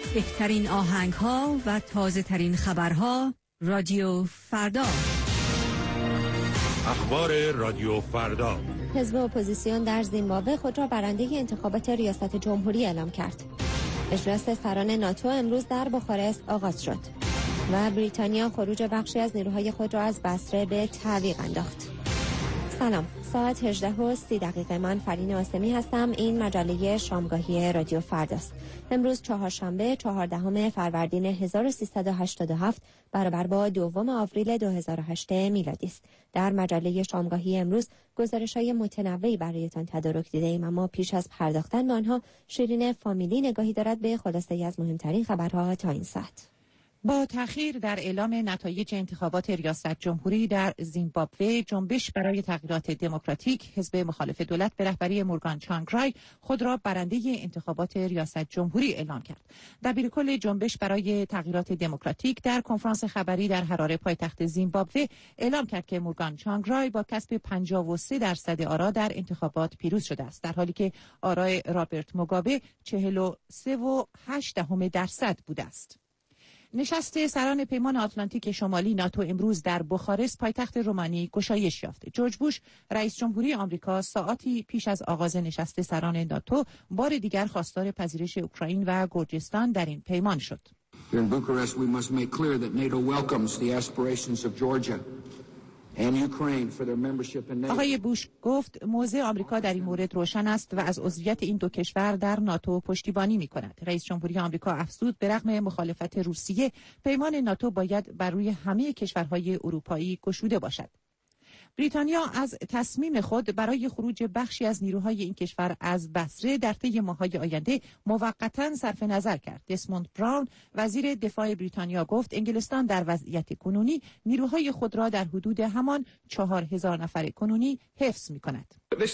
بهترین آهنگ ها و تازه ترین خبرها. رادیو فردا. اخبار رادیو فردا. حزب اپوزیسیون در زیمبابوه خود را برنده انتخابات ریاست جمهوری اعلام کرد. اجلاس سران ناتو امروز در بخارست آغاز شد و بریتانیا خروج بخشی از نیروهای خود را از بصره به تعویق انداخت. سلام، ساعت 18:30 من فرین آسمی هستم. این مجله شامگاهی رادیو فرداست. امروز چهارشنبه 14 فروردین 1387 برابر با 2 آوریل 2008 میلادی است. در مجله شامگاهی امروز گزارش‌های متنوعی برایتان تدارک دیده‌ایم، اما پیش از پرداختن به آنها شیرین فامیلی نگاهی دارد به خلاصه‌ای از مهمترین خبرها تا این ساعت. با تأخیر در اعلام نتایج انتخابات ریاست جمهوری در زیمبابوه، جنبش برای تغییرات دموکراتیک، حزب مخالف دولت به رهبری مورگان چانگرای خود را برنده انتخابات ریاست جمهوری اعلام کرد. دبیرکل جنبش برای تغییرات دموکراتیک در کنفرانس خبری در حراره پایتخت زیمبابوه اعلام کرد که مورگان چانگرای با کسب 53% آرا در انتخابات پیروز شده است، در حالی که آرای رابرت موگابه 43.8% بوده است. نشست سران پیمان آتلانتیک شمالی ناتو امروز در بخارست پایتخت رومانی گشایش یافت. جورج بوش رئیس جمهوری آمریکا ساعاتی پیش از آغاز نشست سران ناتو بار دیگر خواستار پذیرش اوکراین و گرجستان در این پیمان شد. In Bucharest we must make clear that NATO welcomes the aspirations of Georgia and Ukraine for their membership in NATO. آقای بوش گفت موضع آمریکا در این مورد روشن است و از عضویت این دو کشور در ناتو پشتیبانی می‌کند. رئیس جمهوری آمریکا افزود به رغم مخالفت روسیه، پیمان ناتو باید بر روی همه کشورهای اروپایی گشوده باشد. بریتانیا از تصمیم خود برای خروج بخشی از نیروهای این کشور از بصره در طی ماه‌های آینده موقتاً صرف نظر کرد. دسموند براون وزیر دفاع بریتانیا گفت انگلستان در وضعیت کنونی نیروهای خود را در حدود همان 4000 نفر کنونی حفظ می‌کند.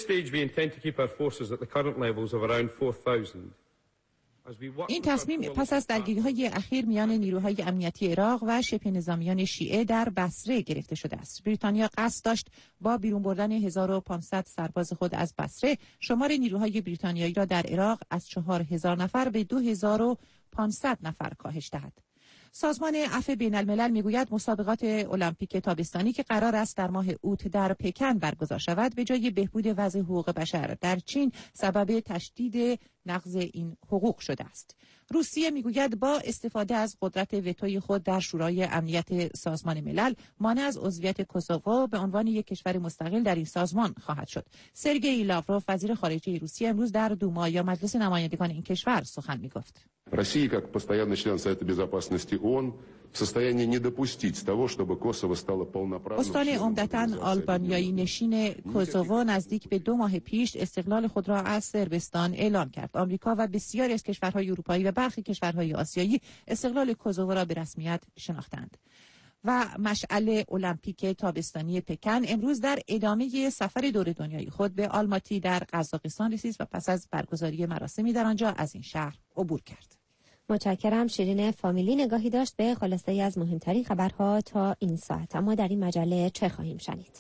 این تصمیم پس از درگیری‌های اخیر میان نیروهای امنیتی عراق و شبه نظامیان شیعه در بصره گرفته شده است. بریتانیا قصد داشت با بیرون بردن 1500 سرباز خود از بصره شمار نیروهای بریتانیایی را در عراق از 4000 نفر به 2500 نفر کاهش دهد. سازمان عفو بین الملل میگوید مسابقات المپیک تابستانی که قرار است در ماه اوت در پکن برگزار شود، به جای بهبود وضع حقوق بشر در چین سبب تشدید نقض این حقوق شده است. روسیه میگوید با استفاده از قدرت وتوی خود در شورای امنیت سازمان ملل مانع از عضویت کوسوو به عنوان یک کشور مستقل در این سازمان خواهد شد. سرگئی لاوروف وزیر خارجه روسیه امروز در دوما یا مجلس نمایندگان این کشور سخن میگفت. Россия, как постоянный член Совета Безопасности ООН, в состоянии не допустить того, чтобы Косово стало полноправным. استان عمدتاً آلبانیایی نشین کوسوو نزدیک به 2 ماه پیش استقلال خود را از صربستان اعلام کرد. آمریکا و بسیاری از کشورهای اروپایی و برخی کشورهای آسیایی استقلال کوسوو را به رسمیت شناختند. و مشعل المپیک تابستانی پکن امروز در ادامه سفر دور دنیای خود به آلماتی در قزاقستان رسید و پس از برگزاری مراسمی در آنجا از این شهر عبور کرد. متشکرم. شیرین فامیلی نگاهی داشت به خلاصه‌ای از مهمترین خبرها تا این ساعت. اما در این مجله چه خواهیم شنید؟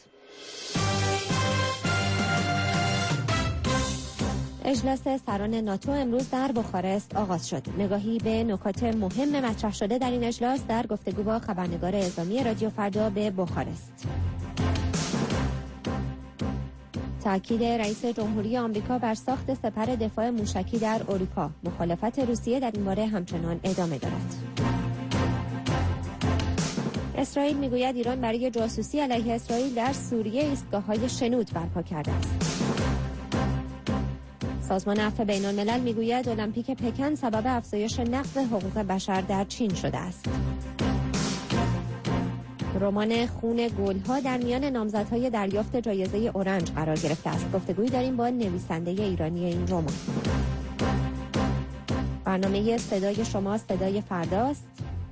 اجلاس سران ناتو امروز در بخارست آغاز شد. نگاهی به نکات مهم مطرح شده در این اجلاس در گفتگو با خبرنگار اعزامی رادیو فردا به بخارست. تأکید رئیس جمهوری آمریکا بر ساخت سپر دفاع موشکی در اروپا. مخالفت روسیه در این باره همچنان ادامه دارد. اسرائیل میگوید ایران برای جاسوسی علیه اسرائیل در سوریه ایستگاه‌های شنود برپا کرده است. سازمان عفو بین الملل میگوید المپیک پکن سبب افزایش نقض حقوق بشر در چین شده است. رمان خون گل‌ها در میان نامزدهای دریافت جایزه اورنج قرار گرفته است. گفتگویی داریم با نویسنده ایرانی این رمان. برنامه صدای شما صدای فرداست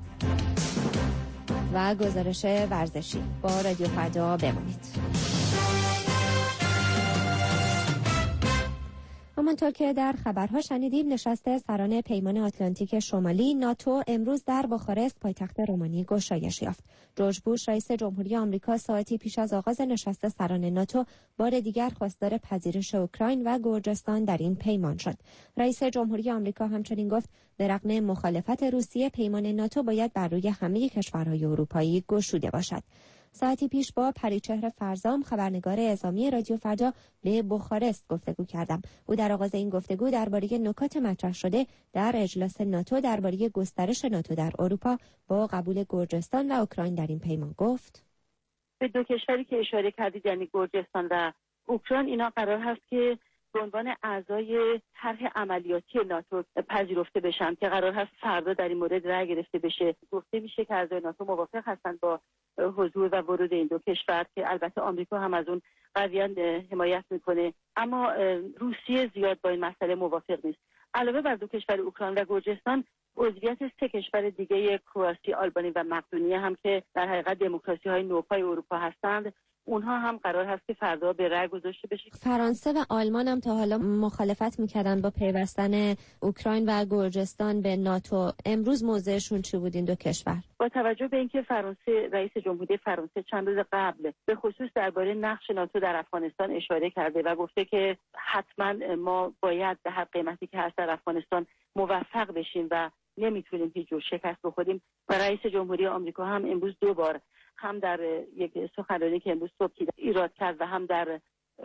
و گزارش ورزشی. با رادیو فردا بمانید. همانطور که در خبرها شنیدیم، نشست سران پیمان آتلانتیک شمالی ناتو امروز در بخارست پایتخت رومانی گشایش یافت. جورج بوش رئیس جمهوری آمریکا ساعتی پیش از آغاز نشست سران ناتو بار دیگر خواستار پذیرش اوکراین و گرجستان در این پیمان شد. رئیس جمهوری آمریکا همچنین گفت به رغم مخالفت روسیه پیمان ناتو باید بر روی همه کشورهای اروپایی گشوده باشد. ساعتی پیش با پریچهر فرزام خبرنگار اعزامی رادیو فردا به بخارست گفتگو کردم. او در آغاز این گفتگو درباره نکات مطرح شده در اجلاس ناتو درباره گسترش ناتو در اروپا با قبول گرجستان و اوکراین در این پیمان گفت: به دو کشوری که اشاره کردید، یعنی گرجستان و اوکراین، اینا قرار هست که به عنوان اعضای طرح عملیاتی ناتو پذیرفته بشن که قرار هست فردا در این مورد رأی گرفته بشه. گفته میشه که اعضای ناتو موافق هستند با حضور و ورود این دو کشور که البته آمریکا هم از اون قضیه حمایت میکنه، اما روسیه زیاد با این مسئله موافق نیست. علاوه بر دو کشور اوکراین و گرجستان، عضویت سه کشور دیگه کرواسی، آلبانی و مقدونیه هم که در حقیقت دموکراسی‌های نوپای اروپا هستند، اونها هم قرار هست که فردا به رأی گذاشته بشه. فرانسه و آلمان هم تا حالا مخالفت میکردن با پیوستن اوکراین و گرجستان به ناتو. امروز موضعشون چی بود این دو کشور؟ با توجه به اینکه فرانسه، رئیس جمهوری فرانسه چند روز قبل به خصوص درباره نقش ناتو در افغانستان اشاره کرده و گفته که حتما ما باید به هر قیمتی که هست در افغانستان موفق بشیم و نمیتونیم هیچ جور شکست بخوریم، و رئیس جمهوری آمریکا هم امروز دو بار، هم در یک سخنرانی که امروز صبح ایراد کرد و هم در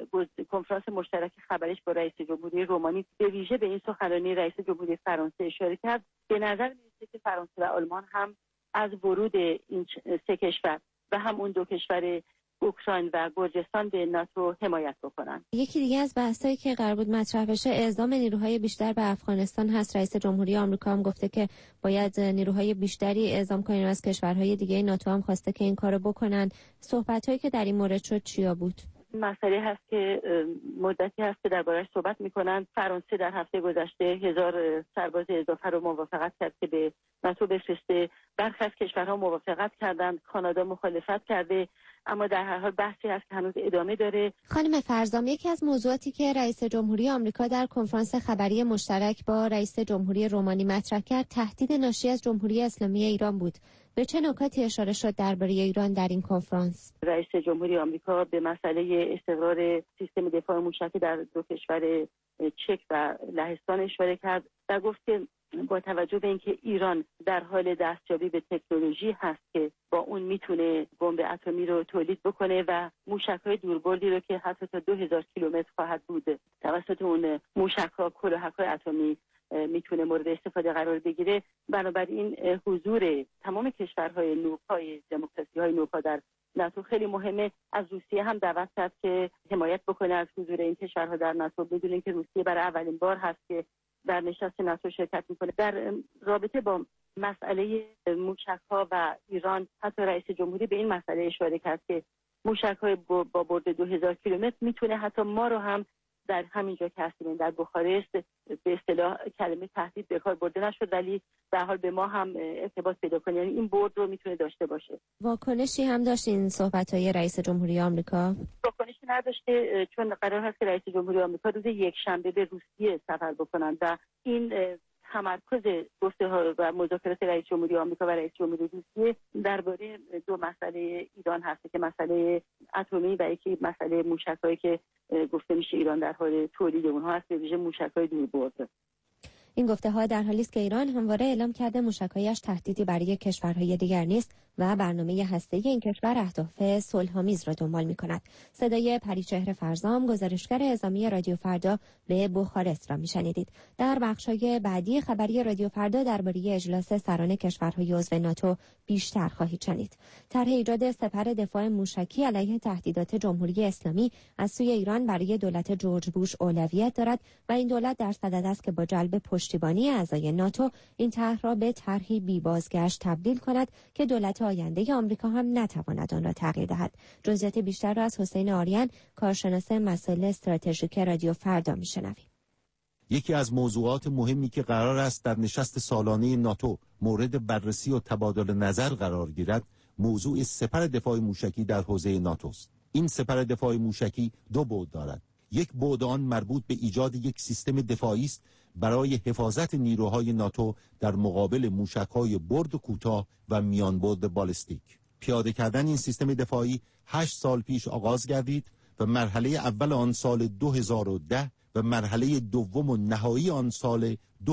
کنفرانس مشترک خبریش با رئیس جمهوری رومانی به ویژه به این سخنرانی رئیس جمهوری فرانسه اشاره کرد. به نظر میاد که فرانسه و آلمان هم از ورود این سه کشور و هم اون دو کشور اوکراین و گرجستان به ناتو حمایت بکنن. یکی دیگه از بحثایی که قرار بود مطرح بشه اعزام نیروهای بیشتر به افغانستان هست. رئیس جمهوری آمریکا هم گفته که باید نیروهای بیشتری اعزام کنیم. از کشورهای دیگه ناتو هم خواسته که این کارو بکنن. صحبتایی که در این مورد شد چیا بود؟ مسئله هست که مدتی هست که درباره‌اش صحبت می‌کنن. فرانسه در هفته گذشته 1000 سرباز اضافه رو موافقت کرد که به ناتو بفرسته. برخی از کشورها موافقت کردند، کانادا مخالفت کرده، اما در هر حال بحثی هست که هنوز ادامه داره. خانم فرزام، یکی از موضوعاتی که رئیس جمهوری آمریکا در کنفرانس خبری مشترک با رئیس جمهوری رومانی مطرح کرد تهدید ناشی از جمهوری اسلامی ایران بود. به چه نکاتی اشاره شد درباره ایران در این کنفرانس؟ رئیس جمهوری آمریکا به مسئله استقرار سیستم دفاع موشکی در دو کشور چک و لهستان اشاره کرد و گفت که با توجه به اینکه ایران در حال دستیابی به تکنولوژی هست که با اون میتونه بمب اتمی رو تولید بکنه و موشک‌های دوربردی رو که حتی تا 2000 کیلومتر خواهد بود توسط اون موشک‌ها، کلاهک‌های اتمی میتونه مورد استفاده قرار بگیره. بنابراین حضور تمام کشورهای نوپای دموکراسی‌های نوپا در ناتو خیلی مهمه. از روسیه هم دعوت کرد که حمایت بکنه از حضور این کشورها در ناتو، بدون اینکه روسیه برای اولین بار هست که در نشست ناتو شرکت میکنه. در رابطه با مسئله موشک‌ها و ایران، حتی رئیس جمهوری به این مسئله اشاره کرد که موشک‌های با برد 2000 کیلومتر میتونه حتی ما رو هم در همینجا که هستیم در بخارست، به اصطلاح کلمه تهدید به کار برده نشد، ولی در حال به ما هم ارتباط پیدا کنه، یعنی این برد رو میتونه داشته باشه. واکنشی هم داشت این صحبت‌های رئیس جمهوری آمریکا؟ واکنشی نداشته، چون قرار هست که رئیس جمهوری آمریکا روز یکشنبه به روسیه سفر بکنند و این تمرکز گفته‌ها و مذاکرات رئیس جمهوری آمریکا و رئیس جمهوری روسیه درباره دو مسئله ایران هست که مسئله اتمی و یکی مسئله موشک‌هایی که گفته میشه ایران در حال تولید اونها هست، به ویژه موشک‌های دوربرد. این گفته‌ها در حالی است که ایران همواره اعلام کرده موشک‌هایش تهدیدی برای کشورهای دیگر نیست و برنامه هسته‌ای این کشور اهداف صلح‌آمیز را دنبال می‌کند. صدای پریچهر فرزام، گزارشگر اعزامی رادیو فردا به بخارست را می‌شنیدید. در بخش‌های بعدی خبری رادیو فردا درباره اجلاس سران کشورهای عضو ناتو بیشتر خواهید شنید. طرح ایجاد سپر دفاع موشکی علیه تهدیدات جمهوری اسلامی از سوی ایران برای دولت جورج بوش اولویت دارد و این دولت در صدد است که با جلب پشتیبانی اعضای ناتو این طرح را به طرحی بی بازگشت تبدیل کند که دولت آینده آمریکا هم نتواند آن را تغییر دهد. جزئیات بیشتر را از حسین آریان، کارشناس مسائل استراتژیک رادیو فردا میشنویم. یکی از موضوعات مهمی که قرار است در نشست سالانه ناتو مورد بررسی و تبادل نظر قرار گیرد، موضوع سپر دفاع موشکی در حوزه ناتو است. این سپر دفاع موشکی دو بعد دارد. یک بعد آن مربوط به ایجاد یک سیستم دفاعی است برای حفاظت نیروهای ناتو در مقابل موشک‌های برد کوتاه و میان برد بالستیک. پیاده کردن این سیستم دفاعی 8 سال پیش آغاز گردید و مرحله اول آن سال 2010 و مرحله دوم و نهایی آن سال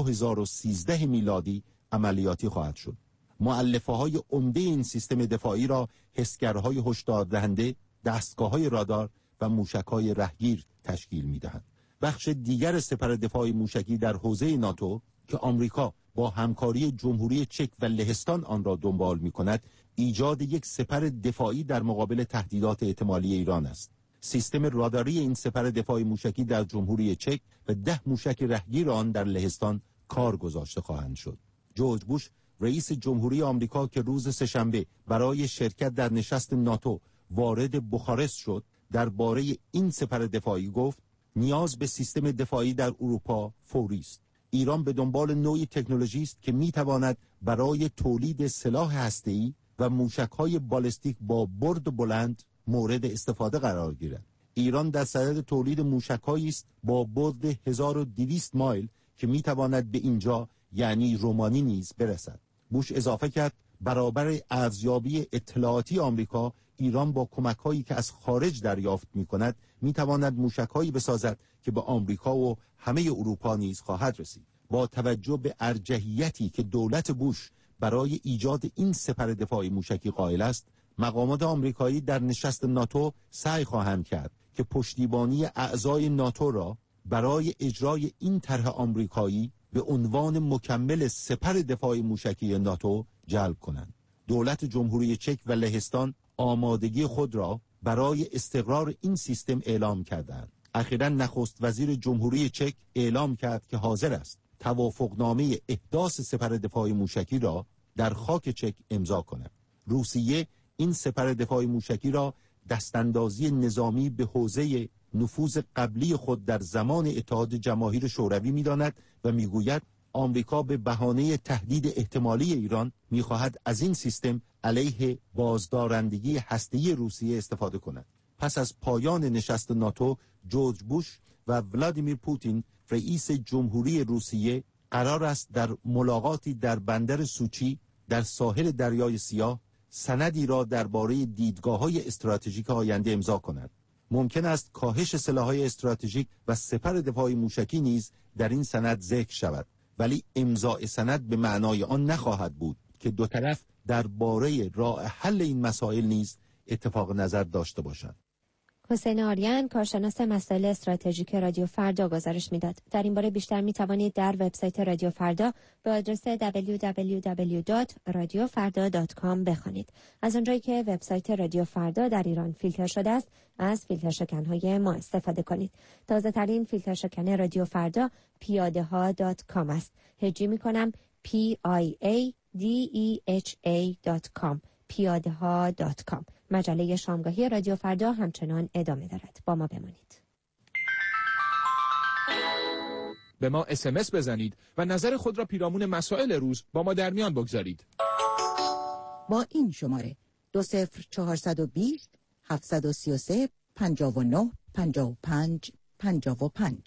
2013 میلادی عملیاتی خواهد شد. مؤلفه‌های عمده این سیستم دفاعی را حسگرهای هشداردهنده، دستگاه‌های رادار و موشک‌های رهگیر تشکیل می‌دهند. بخش دیگر سپر دفاعی موشکی در حوزه ناتو که آمریکا با همکاری جمهوری چک و لهستان آن را دنبال می‌کند، ایجاد یک سپر دفاعی در مقابل تهدیدات احتمالی ایران است. سیستم راداری این سپر دفاعی موشکی در جمهوری چک و 10 موشک رهگیر آن در لهستان کار گذاشته خواهند شد. جورج بوش رئیس جمهوری آمریکا که روز سه‌شنبه برای شرکت در نشست ناتو وارد بخارست شد، درباره این سپر دفاعی گفت نیاز به سیستم دفاعی در اروپا فوری است. ایران به دنبال نوعی تکنولوژی است که می‌تواند برای تولید سلاح هسته‌ای و موشک‌های بالستیک با برد بلند مورد استفاده قرار گیرد. ایران در صدد تولید موشک‌هایی است با برد 1200 مایل که می‌تواند به اینجا یعنی رومانی نیز برسد. بوش اضافه کرد برابر ارزیابی اطلاعاتی آمریکا، ایران با کمک‌هایی که از خارج دریافت می‌کند می‌تواند موشک‌هایی بسازد که به آمریکا و همه اروپا نیز خواهد رسید. با توجه به ارجحیتی که دولت بوش برای ایجاد این سپر دفاعی موشکی قائل است، مقامات آمریکایی در نشست ناتو سعی خواهند کرد که پشتیبانی اعضای ناتو را برای اجرای این طرح آمریکایی به عنوان مکمل سپر دفاعی موشکی ناتو جلب کنند. دولت جمهوری چک و لهستان آمادگی خود را برای استقرار این سیستم اعلام کردند. اخیراً نخست وزیر جمهوری چک اعلام کرد که حاضر است توافقنامه احداث سپر دفاعی موشکی را در خاک چک امضا کند. روسیه این سپر دفاعی موشکی را دستاندازی نظامی به حوزه نفوذ قبلی خود در زمان اتحاد جماهیر شوروی می‌داند و می‌گوید آمریکا به بهانه تهدید احتمالی ایران می‌خواهد از این سیستم علیه بازدارندگی هسته‌ای روسیه استفاده کند. پس از پایان نشست ناتو، جورج بوش و ولادیمیر پوتین رئیس جمهوری روسیه قرار است در ملاقاتی در بندر سوچی در ساحل دریای سیاه سندی را درباره دیدگاه‌های استراتژیک آینده امضا کنند. ممکن است کاهش سلاح‌های استراتژیک و سپر دفاعی موشکی نیز در این سند ذکر شود، ولی امضاء سند به معنای آن نخواهد بود که دو طرف درباره راه حل این مسائل نیز اتفاق نظر داشته باشند. حسین آریان، کارشناس مسائل استراتژیک رادیو فردا گزارش میداد. در این باره بیشتر می توانید در وبسایت رادیو فردا به آدرس www.radiofarda.com بخوانید. از اونجایی که وبسایت رادیو فردا در ایران فیلتر شده است، از فیلتر شکن‌های ما استفاده کنید. تازه ترین فیلتر شکن رادیو فردا piyadeha.com است. هجی می کنم piadeha.com piyadeha.com. مجله شامگاهی رادیو فردا همچنان ادامه دارد. با ما بمانید. به ما SMS بزنید و نظر خود را پیرامون مسائل روز با ما در میان بگذارید. با این شماره 20420 733 59 55 55.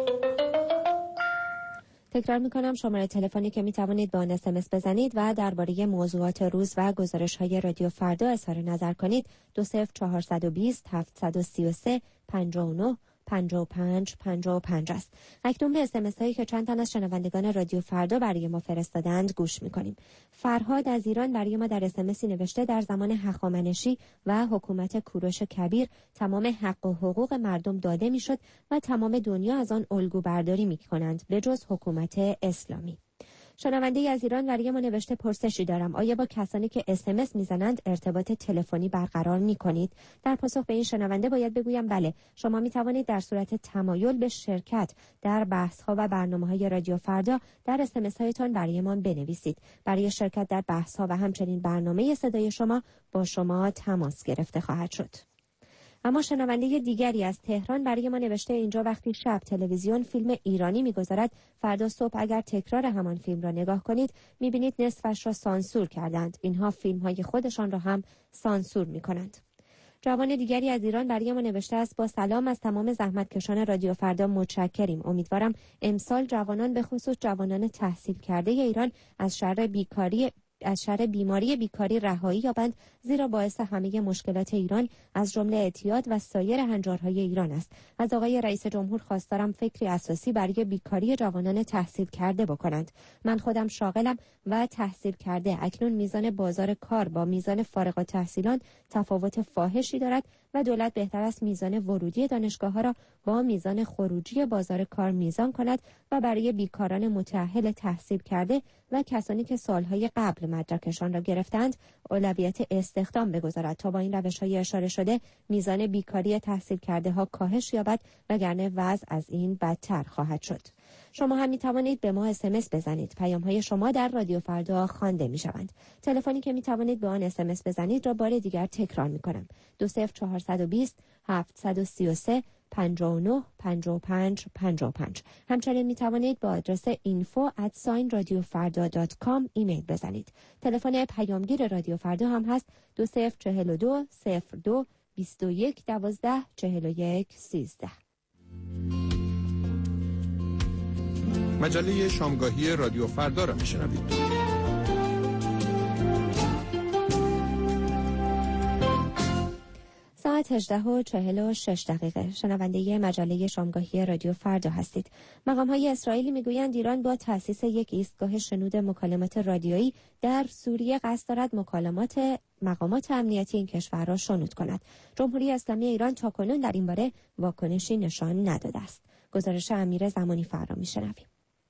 تکرار میکنم شماره تلفنی که میتوانید با آن SMS بزنید و درباره موضوعات روز و گزارش‌های رادیو فردا اظهار نظر کنید 20420 733 59 55 55 است. اکنون به SMS هایی که چند تن از شنوندگان رادیو فردا برای ما فرستادند گوش میکنیم. فرهاد از ایران برای ما در SMS نوشته در زمان هخامنشی و حکومت کوروش کبیر تمام حق و حقوق مردم داده میشد و تمام دنیا از آن الگو برداری میکنند به جز حکومت اسلامی. شنونده از ایران برای ما نوشته پرسشی دارم، آیا با کسانی که SMS میزنند ارتباط تلفنی برقرار میکنید؟ در پاسخ به این شنونده باید بگویم بله، شما میتوانید در صورت تمایل به شرکت در بحث ها و برنامه‌های رادیو فردا در SMS هایتان برای ما بنویسید. برای شرکت در بحث ها و همچنین برنامه صدای شما با شما تماس گرفته خواهد شد. اما شنونده دیگری از تهران برای ما نوشته اینجا وقتی شب تلویزیون فیلم ایرانی میگذارد، فردا صبح اگر تکرار همان فیلم را نگاه کنید میبینید نصفش را سانسور کردند. اینها فیلم های خودشان را هم سانسور میکنند. جوان دیگری از ایران برای ما نوشته است: با سلام از تمام زحمتکشان رادیو فردا متشکریم. امیدوارم امسال جوانان به خصوص جوانان تحصیل کرده ایران از شر بیماری بیکاری رهایی یابند، زیرا باعث همه مشکلات ایران از جمله اعتیاد و سایر هنجارهای ایران است. از آقای رئیس جمهور خواستارم فکری اساسی برای بیکاری جوانان تحصیل کرده بکنند. من خودم شاغلم و تحصیل کرده. اکنون میزان بازار کار با میزان فارغ التحصیلان تفاوت فاحشی دارد و دولت بهتر است میزان ورودی دانشگاه‌ها را با میزان خروجی بازار کار میزان کند و برای بیکاران متأهل تحصیل کرده و کسانی که سالهای قبل مدرکشان را گرفتند اولویت استخدام بگذارد تا با این روش‌های اشاره شده میزان بیکاری تحصیل کرده ها کاهش یابد، وگرنه وضع از این بدتر خواهد شد. شما هم می توانید به ما SMS بزنید. پیام‌های شما در رادیو فردا خوانده می‌شوند. تلفنی که می توانید به آن SMS بزنید را بار دیگر تکرار می‌کنم: 20420 733 59 55 55. همچنین می توانید با آدرس info@radiofarda.com ایمیل بزنید. تلفن پیامگیر رادیو فردا هم هست: 2042 02 21 12 41 13. مجله شامگاهی رادیو فردا را میشنوید. ساعت 18:46 شنونده مجله شامگاهی رادیو فردا هستید. مقام‌های اسرائیلی میگویند ایران با تأسیس یک ایستگاه شنود مکالمات رادیویی در سوریه قصد دارد مقامات امنیتی این کشور را شنود کند. جمهوری اسلامی ایران تاکنون در این باره واکنشی نشان نداده است. گزارش امیر زمانی فرا میشنویم.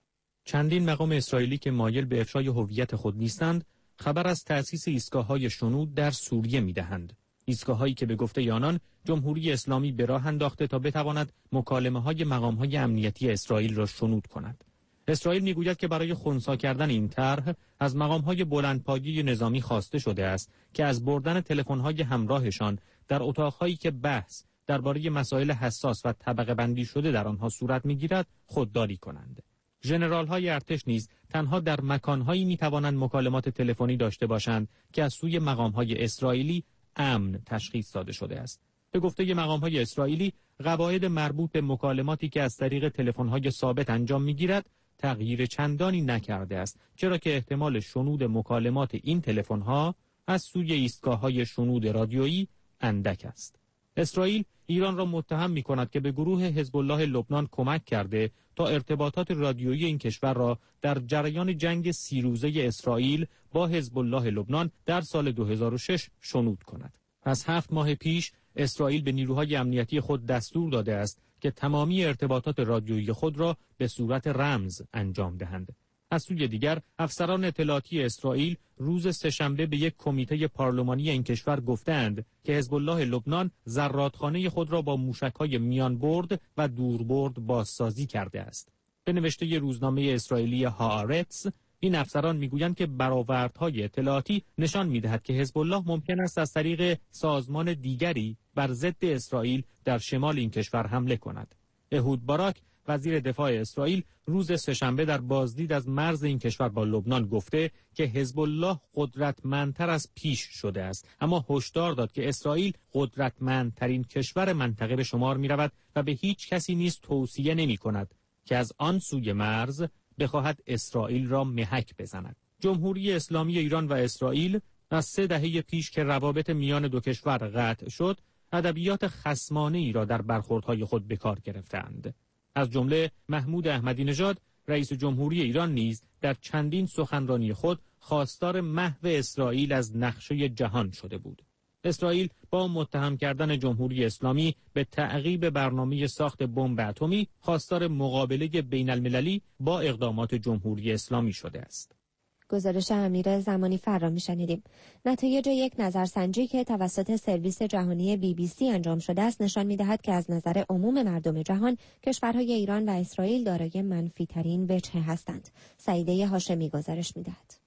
چندین مقام اسرائیلی که مایل به افشای هویت خود نیستند، خبر از تأسیس ایستگاه‌های شنود در سوریه می‌دهند. ایستگاه‌هایی که به گفته آنان جمهوری اسلامی به راه انداخته تا بتواند مکالمه‌های مقام‌های امنیتی اسرائیل را شنود کند. اسرائیل می‌گوید که برای خنثی کردن این طرح از مقام‌های بلندپایه نظامی خواسته شده است که از بردن تلفن‌های همراهشان در اتاق‌هایی که بحث درباره مسائل حساس و طبقه بندی شده در آنها صورت می‌گیرد خودداری کنند. ژنرال‌های ارتش نیز تنها در مکان‌هایی می‌توانند مکالمات تلفنی داشته باشند که از سوی مقام‌های اسرائیلی امن تشخیص داده شده است. به گفته مقام‌های اسرائیلی، قواعد مربوط به مکالماتی که از طریق تلفن‌های ثابت انجام می‌گیرد تغییر چندانی نکرده است، چرا که احتمال شنود مکالمات این تلفن‌ها از سوی ایستگاه‌های شنود رادیویی اندک است. اسرائیل ایران را متهم می‌کند که به گروه حزب الله لبنان کمک کرده تا ارتباطات رادیویی این کشور را در جریان جنگ 30 روزه اسرائیل با حزب الله لبنان در سال 2006 شنود کند. از 7 ماه پیش اسرائیل به نیروهای امنیتی خود دستور داده است که تمامی ارتباطات رادیویی خود را به صورت رمز انجام دهند. از سوی دیگر افسران اطلاعاتی اسرائیل روز سه‌شنبه به یک کمیته پارلمانی این کشور گفتند که حزب الله لبنان زرادخانه خود را با موشک‌های میانبرد و دوربرد بازسازی کرده است. به نوشته روزنامه اسرائیلی هآرتس، این افسران میگویند که برآوردهای اطلاعاتی نشان می‌دهد که حزب الله ممکن است از طریق سازمان دیگری بر ضد اسرائیل در شمال این کشور حمله کند. اهود باراک، وزیر دفاع اسرائیل، روز سه‌شنبه در بازدید از مرز این کشور با لبنان گفته که حزب الله قدرتمندتر از پیش شده است، اما هشدار داد که اسرائیل قدرتمندترین کشور منطقه به شمار می‌رود و به هیچ کسی نیز توصیه نمی‌کند که از آن سوی مرز بخواهد اسرائیل را محک بزند. جمهوری اسلامی ایران و اسرائیل از 3 دهه پیش که روابط میان دو کشور قطع شد، ادبیات خصمانه‌ای را در برخوردهای خود به کار گرفتند. از جمله محمود احمدی نژاد، رئیس جمهوری ایران نیز در چندین سخنرانی خود خواستار محو اسرائیل از نقشه جهان شده بود. اسرائیل با متهم کردن جمهوری اسلامی به تعقیب برنامه ساخت بمب اتمی خواستار مقابله بین المللی با اقدامات جمهوری اسلامی شده است. گزارش امیر زمانی فرا می‌شنیدیم. نتایج یک نظرسنجی که توسط سرویس جهانی BBC انجام شده است نشان می‌دهد که از نظر عموم مردم جهان کشورهای ایران و اسرائیل دارای منفی‌ترین وجه هستند. سعیده هاشمی گزارش می‌دهد.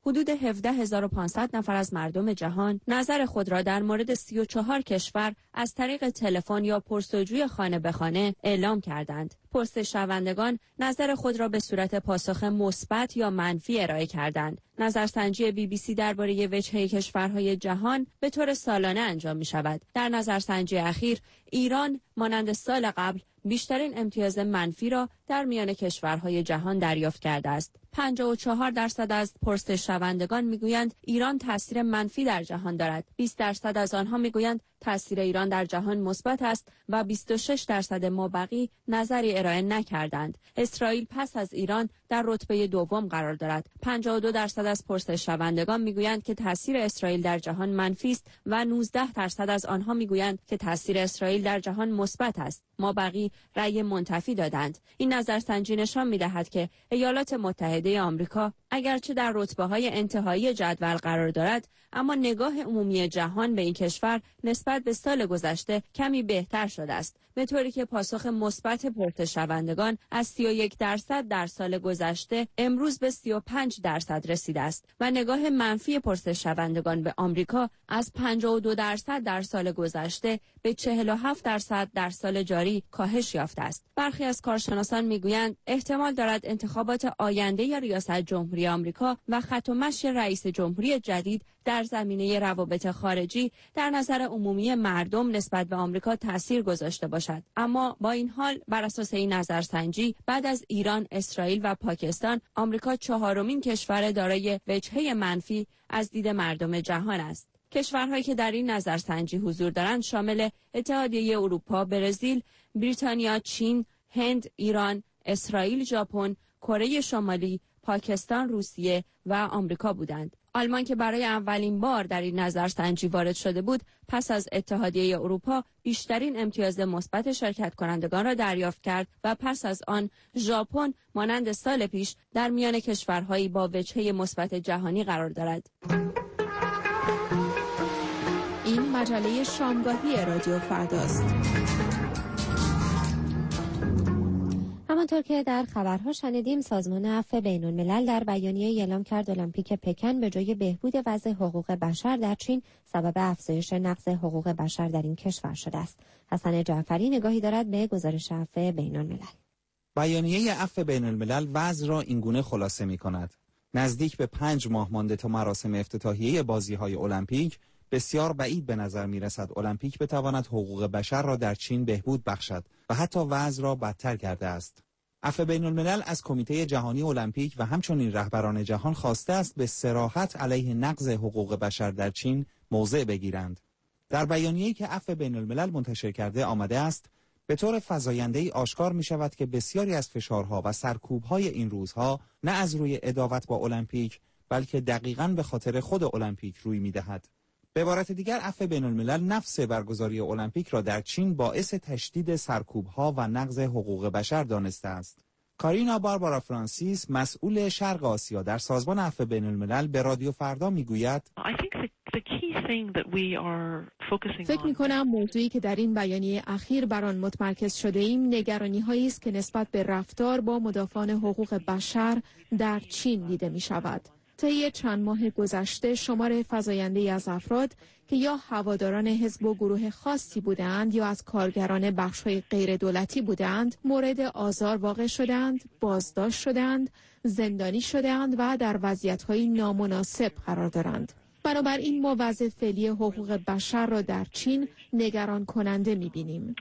حدود 17500 نفر از مردم جهان نظر خود را در مورد 34 کشور از طریق تلفن یا پرسجوی خانه به خانه اعلام کردند. پرسش‌شوندگان نظر خود را به صورت پاسخ مثبت یا منفی ارائه کردند. نظرسنجی BBC درباره وجهه کشورهای جهان به طور سالانه انجام می‌شود. در نظرسنجی اخیر ایران مانند سال قبل بیشترین امتیاز منفی را در میان کشورهای جهان دریافت کرده است. 54% از پرسش‌شوندگان میگویند ایران تاثیر منفی در جهان دارد. 20% از آنها میگویند تاثیر ایران در جهان مثبت است و 26% مابقی نظری ارائه نکردند. اسرائیل پس از ایران در رتبه دوم قرار دارد. 52% از پرسش‌شوندگان میگویند که تاثیر اسرائیل در جهان منفی است و 19% از آنها میگویند که تاثیر اسرائیل در جهان مثبت است. مابقی رأی منتفی دادند. این نظرسنجی نشان می‌دهد که ایالات متحده آمریکا اگرچه در رتبه‌های انتهایی جدول قرار دارد، اما نگاه عمومی جهان به این کشور نسبت به سال گذشته کمی بهتر شده است، به طوری که پاسخ مثبت پرسش‌شوندگان از 31% در سال گذشته امروز به 35% رسیده است و نگاه منفی پرسش‌شوندگان به آمریکا از 52% در سال گذشته به 47% در سال جاری کاهش یافته است. برخی از کارشناسان میگویند احتمال دارد انتخابات آینده ریاست جمهوری آمریکا و خط و مشی رئیس جمهوری جدید در زمینه روابط خارجی در نظر عمومی مردم نسبت به آمریکا تأثیر گذاشته باشد. اما با این حال بر اساس این نظرسنجی بعد از ایران، اسرائیل و پاکستان، آمریکا چهارمین کشور دارای وجهه منفی از دید مردم جهان است. کشورهایی که در این نظرسنجی حضور دارند شامل اتحادیه اروپا، برزیل، بریتانیا، چین، هند، ایران، اسرائیل، ژاپن، کره شمالی، پاکستان، روسیه و آمریکا بودند. آلمان که برای اولین بار در این نظرسنجی وارد شده بود، پس از اتحادیه اروپا بیشترین امتیاز مثبت شرکت کنندگان را دریافت کرد و پس از آن ژاپن مانند سال پیش در میان کشورهایی با وجهه مثبت جهانی قرار دارد. این مجله شامگاهی رادیو فرداست. همانطور که در خبرها شنیدیم، سازمان عفو بین‌الملل در بیانیه اعلام کرد المپیک پکن به جای بهبود وضع حقوق بشر در چین سبب افزایش نقض حقوق بشر در این کشور شده است. حسن جعفری نگاهی دارد به گزارش عفو بین‌الملل. بیانیه عفو بین‌الملل وضع را اینگونه خلاصه می‌کند: نزدیک به 5 ماه مانده تا مراسم افتتاحیه بازی‌های المپیک، بسیار بعید به نظر می‌رسد المپیک بتواند حقوق بشر را در چین بهبود بخشد و حتی وضع را بدتر کرده است. عفو بین‌الملل از کمیته جهانی المپیک و همچنین رهبران جهان خواسته است به صراحت علیه نقض حقوق بشر در چین موضع بگیرند. در بیانیه‌ای که عفو بین‌الملل منتشر کرده آمده است: به طور فزاینده‌ای آشکار می‌شود که بسیاری از فشارها و سرکوب‌های این روزها نه از روی عداوت با المپیک، بلکه دقیقاً به خاطر خود المپیک روی می‌دهد. به عبارت دیگر، عفو بین‌الملل نفس برگزاری المپیک را در چین باعث تشدید سرکوب‌ها و نقض حقوق بشر دانسته است. کارینا باربارا فرانسیس، مسئول شرق آسیا در سازمان عفو بین‌الملل، به رادیو فردا میگوید: فکر می‌کنم موضوعی که در این بیانیه اخیر بر آن متمرکز شده ایم نگرانی‌هایی است که نسبت به رفتار با مدافعان حقوق بشر در چین دیده می‌شود. طی چند ماه گذشته شمار فزاینده‌ای از افراد که یا هواداران حزب و گروه خاصی بودند یا از کارگران بخش‌های غیر دولتی بودند مورد آزار واقع شدند، بازداشت شدند، زندانی شدند و در وضعیت‌های نامناسب قرار دارند. بنابراین ما وضع فعلی حقوق بشر را در چین نگران کننده می‌بینیم.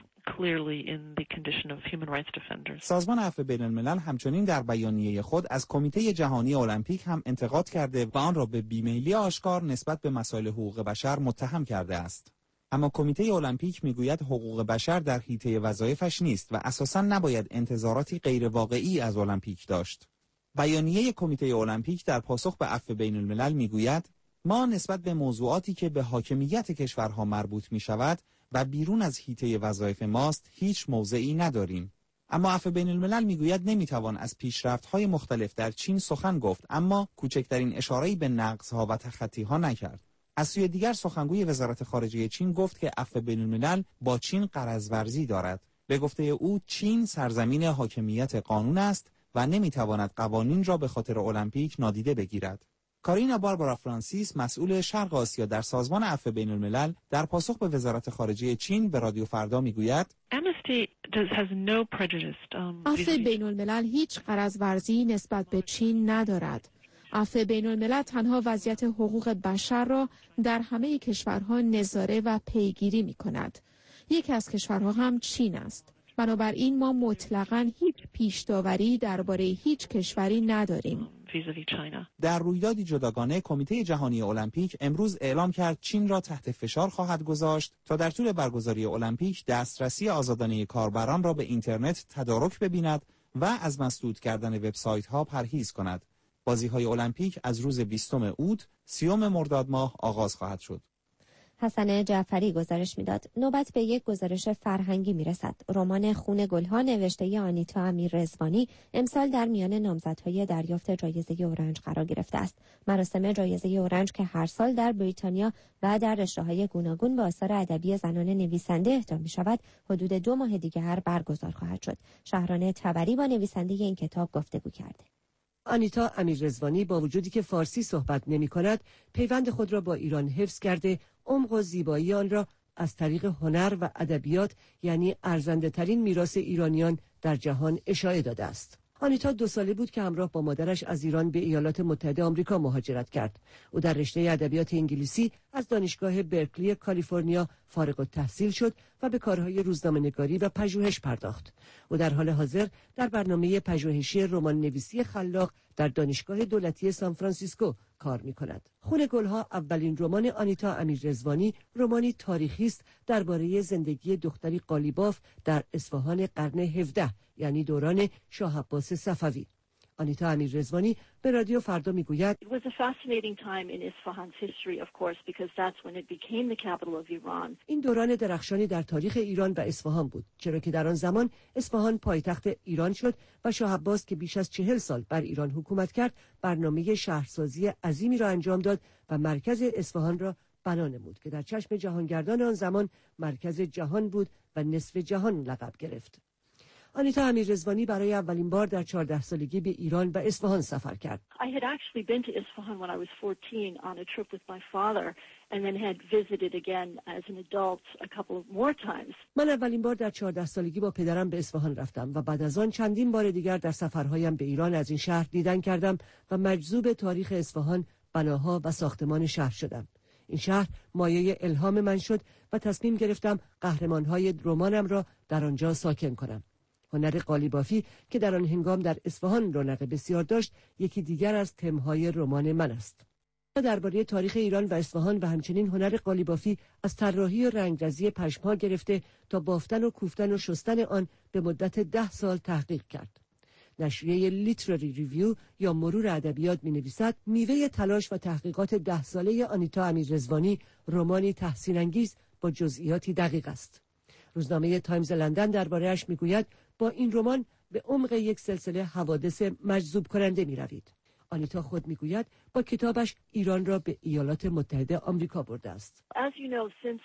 سازمان عفو بین‌الملل همچنین در بیانیه خود از کمیته جهانی المپیک هم انتقاد کرده و آن را به بیمیلی آشکار نسبت به مسائل حقوق بشر متهم کرده است. اما کمیته المپیک میگوید حقوق بشر در حیطه وظایفش نیست و اساساً نباید انتظاراتی غیر واقعی از المپیک داشت. بیانیه کمیته المپیک در پاسخ به عفو بین‌الملل میگوید: ما نسبت به موضوعاتی که به حاکمیت کشورها مربوط می شود و بیرون از حیطه وظایف ماست هیچ موضعی نداریم. اما عفو بین‌الملل میگوید نمیتوان از پیشرفت‌های مختلف در چین سخن گفت، اما کوچکترین اشاره‌ای به نقض‌ها و تخطی‌ها نکرد. از سوی دیگر سخنگوی وزارت خارجه چین گفت که عفو بین‌الملل با چین غرض‌ورزی دارد. به گفته او چین سرزمین حاکمیت قانون است و نمیتواند قوانین را به خاطر المپیک نادیده بگیرد. کارینا باربارا فرانسیس، مسئول شرق آسیا در سازمان عفو بین الملل، در پاسخ به وزارت خارجه چین به رادیو فردا میگوید عفو بین الملل هیچ غرض ورزی نسبت به چین ندارد. عفو بین الملل تنها وضعیت حقوق بشر را در همه کشورها نظاره و پیگیری می کند. یکی از کشورها هم چین است. بنابراین ما مطلقاً هیچ پیش داوری درباره هیچ کشوری نداریم. در رویدادی جداگانه کمیته جهانی المپیک امروز اعلام کرد چین را تحت فشار خواهد گذاشت تا در طول برگزاری المپیک دسترسی آزادانه کاربران را به اینترنت تدارک ببیند و از مسدود کردن وبسایت‌ها پرهیز کند. بازی‌های المپیک از روز 20 اوت 30 مرداد ماه آغاز خواهد شد. حسن جعفری گزارش میداد. نوبت به یک گزارش فرهنگی میرسد. رمان خون گلها نوشته آنیتا امیررضوانی امسال در میان نامزدهای دریافت جایزه اورنج قرار گرفته است. مراسم جایزه اورنج که هر سال در بریتانیا و در رشته‌های گوناگون به آثار ادبی زنان نویسنده اهدا می‌شود، حدود 2 ماه دیگر برگزار خواهد شد. شهرانه طبری با نویسنده این کتاب گفتگو کرده. آنیتا امیررضوانی با وجودی که فارسی صحبت نمی‌کند، پیوند خود را با ایران حفظ کرده، عمق و زیبایی آن را از طریق هنر و ادبیات، یعنی ارزنده‌ترین میراث ایرانیان در جهان اشاعه داده است. آنیتا 2 ساله بود که همراه با مادرش از ایران به ایالات متحده آمریکا مهاجرت کرد. او در رشته ادبیات انگلیسی از دانشگاه برکلی کالیفرنیا فارغ التحصیل شد و به کارهای روزنامه‌نگاری و پژوهش پرداخت. او در حال حاضر در برنامه پژوهشی رمان نویسی خلاق در دانشگاه دولتی سان فرانسیسکو کار می‌کند. خون گلها اولین رمان آنیتا امیررضوانی، رمانی تاریخی است درباره زندگی دختری قالیباف در اصفهان قرن 17، یعنی دوران شاه عباس صفوی. آنیتا امیررضوانی به رادیو فردا میگوید این دوران درخشانی در تاریخ ایران و اصفهان بود، چرا که در آن زمان اصفهان پایتخت ایران شد و شاه عباس که بیش از 40 سال بر ایران حکومت کرد، برنامه شهرسازی عظیمی را انجام داد و مرکز اصفهان را بنا نمود که در چشم جهانگردان آن زمان مرکز جهان بود و نصف جهان لقب گرفت. آنیتا امیررضوانی برای اولین بار در 14 سالگی به ایران و اصفهان سفر کرد. من اولین بار در 14 سالگی با پدرم به اصفهان رفتم و بعد از آن چندین بار دیگر در سفرهایم به ایران از این شهر دیدن کردم و مجذوب تاریخ اصفهان، بناها و ساختمان شهر شدم. این شهر مایه الهام من شد و تصمیم گرفتم قهرمان‌های رمانم را در آنجا ساکن کنم. هنر قالیبافی که در آن هنگام در اصفهان رونق بسیار داشت، یکی دیگر از تم‌های رمان من است. درباره تاریخ ایران و اصفهان و همچنین هنر قالیبافی از طراحی و رنگرزی پشم‌ها گرفته تا بافتن و کوفتن و شستن آن به مدت 10 سال تحقیق کرد. نشریه لیتراری ریویو یا مرور ادبیات می‌نویسد میوه تلاش و تحقیقات 10 ساله آنیتا امیررضوانی رمانی تحسین‌انگیز با جزئیاتی دقیق است. روزنامه تایمز لندن درباره‌اش میگوید با این رمان به عمق یک سلسله حوادث مجذوب کننده می‌روید. آنیتا خود میگوید با کتابش ایران را به ایالات متحده آمریکا برده است. As you know, since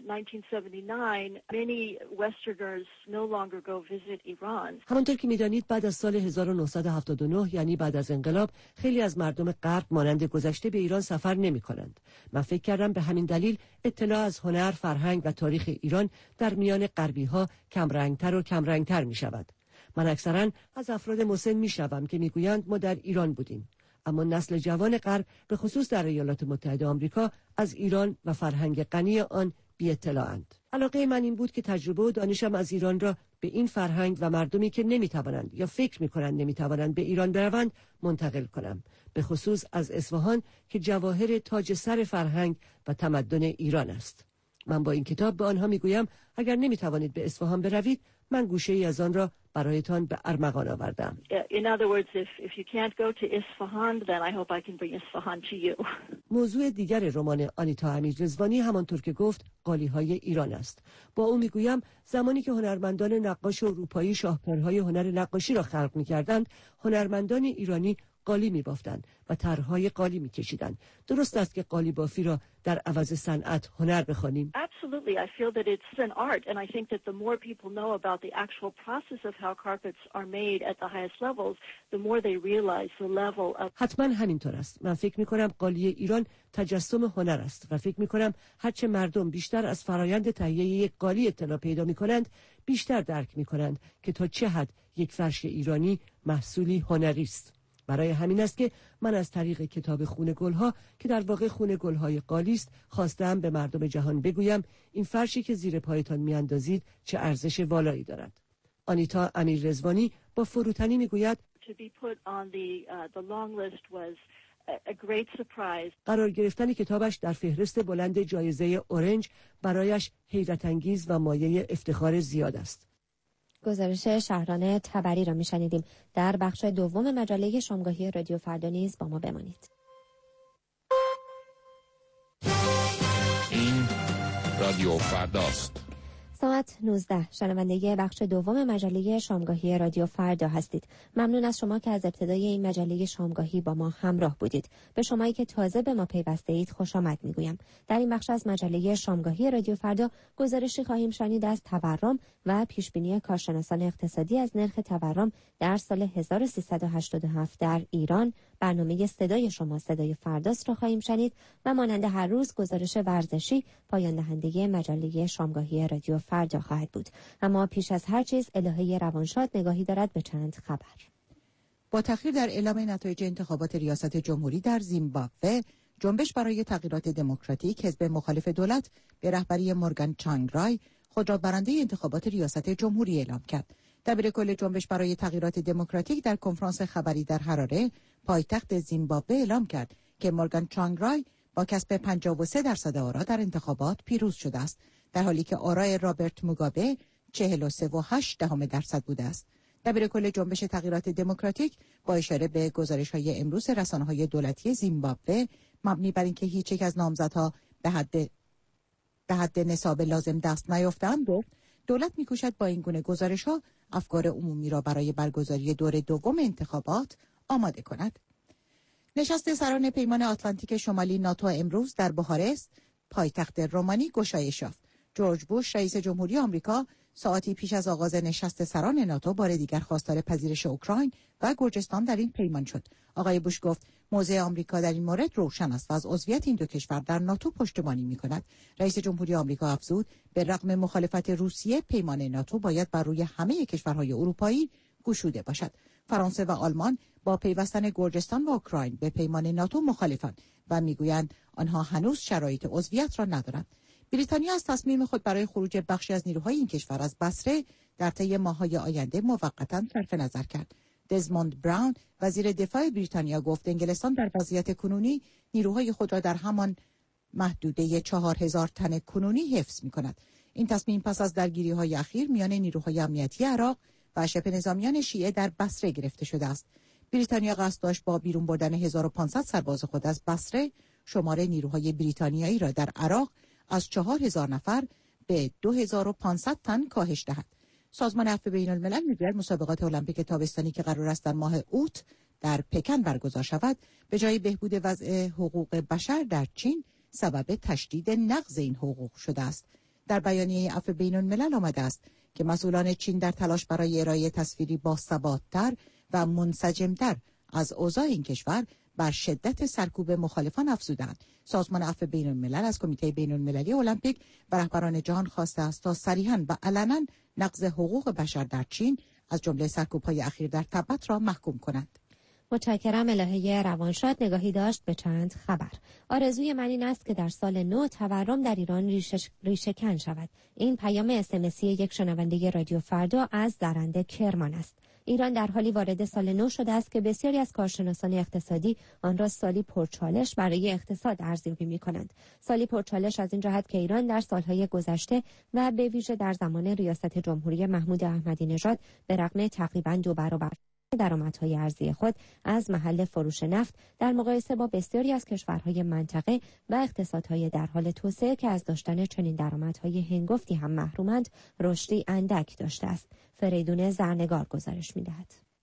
1979, many Westerners no longer go visit Iran. همانطور که می‌دانید بعد از سال 1979 یعنی بعد از انقلاب خیلی از مردم غرب مانند گذشته به ایران سفر نمی‌کنند. من فکر کردم به همین دلیل اطلاع از هنر، فرهنگ و تاریخ ایران در میان غربی‌ها کمرنگتر و کمرنگتر می‌شود. من اکثرا از افراد مسن میشنوم که میگویند ما در ایران بودیم، اما نسل جوان غرب به خصوص در ایالات متحده آمریکا از ایران و فرهنگ غنی آن بی اطلاعند. علاقه من این بود که تجربه و دانشم از ایران را به این فرهنگ و مردمی که نمیتوانند یا فکر میکنند نمیتوانند به ایران بروند منتقل کنم، به خصوص از اصفهان که جواهر تاج سر فرهنگ و تمدن ایران است. من با این کتاب به آنها میگویم اگر نمیتوانید به اصفهان بروید، من گوشه‌ای از آن را برایتان به ارمغان آوردم. In other words, if you can't go to Isfahan, then I hope I can bring Isfahan to you. موضوع دیگر رمان آنیتا امیررضوانی همانطور که گفت قالی‌های ایران است. با او میگویم زمانی که هنرمندان نقاش اروپایی شاهکارهای هنر نقاشی را خلق می‌کردند، هنرمندان ایرانی قالی می‌بافتند و طرح‌های قالی می‌کشیدند. درست است که قالی بافی را در عوض صنعت هنر بخوانیم. Absolutely. I feel that it's an art, and I think that the more people know about the actual process of how carpets are made at the highest levels, the more they realize the level of. حتما همینطور است. من فکر می‌کنم قالی ایران تجسم هنر است و فکر می‌کنم هرچه مردم بیشتر از فرایند تهیه یک قالی اطلاع پیدا می‌کنند، بیشتر درک می‌کنند که تا چه حد یک فرش ایرانی محصولی هنری است. برای همین است که من از طریق کتاب خون گل‌ها که در واقع خون گل‌های قالی است خواستم به مردم جهان بگویم این فرشی که زیر پایتان میاندازید چه ارزش والایی دارد. آنیتا امیررضوانی با فروتنی میگوید To be put on the long list was a great surprise. قرار گرفتن کتابش در فهرست بلند جایزه اورنج برایش حیرت انگیز و مایه افتخار زیاد است. گزارش شهران تبری را میشنیدیم. در بخش دوم مجله شامگاهی رادیو فردا نیز با ما بمانید. این رادیو فرداست. ساعت 19 شنونده بخش دوم مجله شامگاهی رادیو فردا هستید. ممنون از شما که از ابتدای این مجله شامگاهی با ما همراه بودید. به شمایی که تازه به ما پیوسته اید خوش آمد میگویم. در این بخش از مجله شامگاهی رادیو فردا گزارشی خواهیم شنید از تورم و پیشبینی کارشناسان اقتصادی از نرخ تورم در سال 1387 در ایران. برنامه صدای شما صدای فرداست را خواهیم شنید و مانند هر روز گزارش ورزشی پایان دهنده مجله شامگاهی رادیو فردا خواهد بود. اما پیش از هر چیز الهه روانشاد نگاهی دارد به چند خبر. با تأخیر در اعلام نتایج انتخابات ریاست جمهوری در زیمبابوه، جنبش برای تغییرات دموکراتیک حزب مخالف دولت به رهبری مورگان چانگرای خود را برنده انتخابات ریاست جمهوری اعلام کرد. دبیر کل جنبش برای تغییرات دموکراتیک در کنفرانس خبری در هراره، پایتخت زیمبابوه اعلام کرد که مورگان چانگرای با کسب 53% آرا در انتخابات پیروز شده است، در حالی که آرای رابرت موگابه 43.8% بوده است. دبیر کل جنبش تغییرات دموکراتیک با اشاره به گزارش‌های امروز رسانه‌های دولتی زیمبابوه مبنی بر اینکه هیچ یک از نامزدها به حد نصاب لازم دست نیافتند، گفت دولت می‌کوشد با این گونه گزارش‌ها افکار عمومی را برای برگزاری دور دوم انتخابات آماده کند. نشست سران پیمان آتلانتیک شمالی ناتو امروز در بخارست، پایتخت رومانی گشایش یافت. جورج بوش رئیس جمهوری آمریکا ساعتی پیش از آغاز نشست سران ناتو بار دیگر خواستار پذیرش اوکراین و گرجستان در این پیمان شد. آقای بوش گفت موضع آمریکا در این مورد روشن است و از عضویت این دو کشور در ناتو پشتیبانی می‌کند. رئیس جمهوری آمریکا افزود به رغم مخالفت روسیه پیمان ناتو باید بر روی همه کشورهای اروپایی گشوده باشد. فرانسه و آلمان با پیوستن گرجستان و اوکراین به پیمان ناتو مخالفند و میگویند آنها هنوز شرایط عضویت را ندارند. بریتانیا از تصمیم خود برای خروج بخشی از نیروهای این کشور از بصره در طی ماه‌های آینده موقتاً صرف نظر کرد. دزموند براون وزیر دفاع بریتانیا گفت انگلستان در وضعیت کنونی نیروهای خود را در همان محدوده 4000 تن کنونی حفظ می‌کند. این تصمیم پس از درگیری‌های اخیر میان نیروهای امنیتی عراق و شبه نظامیان شیعه در بصره گرفته شده است. بریتانیا قصد داشت با بیرون بردن 1500 سرباز خود از بصره شمار نیروهای بریتانیایی را در عراق از 4000 نفر به 2500 تن کاهش دهد. سازمان عفو بین‌الملل می‌گوید مسابقات المپیک تابستانی که قرار است در ماه اوت در پکن برگزار شود، به جای بهبود وضع حقوق بشر در چین سبب تشدید نقض این حقوق شده است. در بیانیه عفو بین‌الملل آمده است که مسئولان چین در تلاش برای ارائه تصویری باثبات‌تر و منسجم‌تر از اوضاع این کشور بر شدت سرکوب مخالفان افزودند. سازمان عفو بین‌الملل از کمیته بین‌المللی المپیک و رهبران جهان خواسته است تا صریحاً و علناً نقض حقوق بشر در چین از جمله سرکوب‌های اخیر در تبت را محکوم کنند. متشکرم. الهه روانشاد نگاهی داشت به چند خبر. آرزوی من این است که در سال نو تورم در ایران ریشه‌کن شود. این پیام SMS یک شنونده رادیو فردا از زرنده کرمان است. ایران در حالی وارد سال نو شده است که بسیاری از کارشناسان اقتصادی آن را سالی پرچالش برای اقتصاد ارزیابی می‌کنند. سالی پرچالش از این جهت که ایران در سالهای گذشته و به ویژه در زمان ریاست جمهوری محمود احمدی نژاد به رغم تقریباً 2 برابر درآمدهای ارزی خود از محل فروش نفت در مقایسه با بسیاری از کشورهای منطقه و اقتصادهای در حال توسعه که از داشتن چنین درآمدهای هنگفتی هم محرومند، رشدی اندک داشته است. فریدون زرنگار گزارش می‌دهد.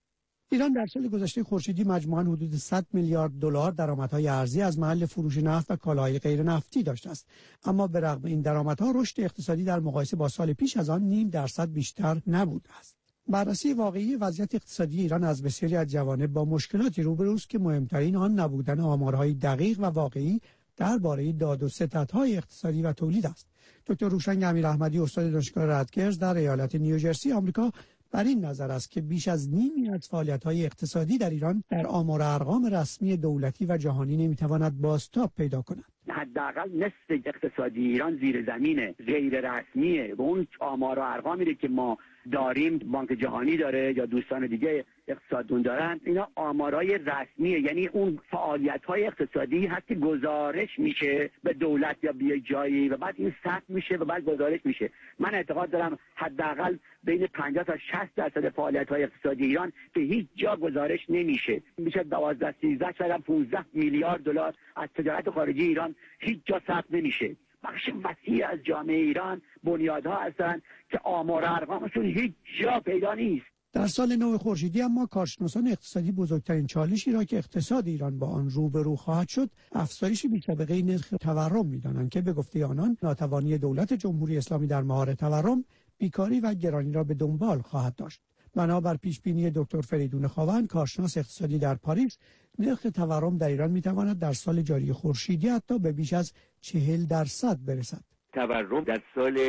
ایران در سال گذشته خورشیدی مجموعاً حدود 100 میلیارد دلار درآمدهای ارزی از محل فروش نفت و کالاهای غیر نفتی داشته است، اما به رغم این درآمدها رشد اقتصادی در مقایسه با سال پیش از آن 0.5% بیشتر نبوده است. بررسی واقعی وضعیت اقتصادی ایران از بسیاری از جوانب با مشکلاتی روبروست که مهمترین آن نبودن آمارهای دقیق و واقعی درباره داد و ستدهای اقتصادی و تولید است. دکتر روشنگ امیراحمدی استاد دانشگاه رتگرز در ایالت نیوجرسی آمریکا بر این نظر است که بیش از نیمی از فعالیت‌های اقتصادی در ایران در آمار و ارقام رسمی دولتی و جهانی نمی‌تواند بازتاب پیدا کند. حداقل نصف اقتصادی ایران زیر زمینه، غیر رسمیه و اون آمار و ارقامی که ما داریم بانک جهانی داره یا دوستان دیگه اقتصاددون دارن، اینا آمارای رسمیه، یعنی اون فعالیت‌های اقتصادی هست که گزارش میشه به دولت یا به جایی و بعد این ثبت میشه و بعد گزارش میشه. من اعتقاد دارم حداقل بین 50 تا 60% فعالیت‌های اقتصادی ایران به هیچ جا گزارش نمیشه. میشه 12 13 شاید 15 میلیارد دلار از تجارت خارجی ایران هیچ جا ثبت نمیشه. بخش وسیع از جامعه ایران بنیادها هستند که آمار و ارقامشون هیچ جا پیدا نیست. در سال نو خورشیدی اما کارشناسان اقتصادی بزرگترین چالشی را که اقتصاد ایران با آن روبرو خواهد شد افزایش بی‌سابقه نرخ تورم می‌دانند که به گفته آنان ناتوانی دولت جمهوری اسلامی در مهار تورم بیکاری و گرانی را به دنبال خواهد داشت. بنابر پیشبینی دکتر فریدون خاوند کارشناس اقتصادی در پاریس، نرخ تورم در ایران می‌تواند در سال جاری خورشیدی حتی به بیش از 40% برسد. تورم در سال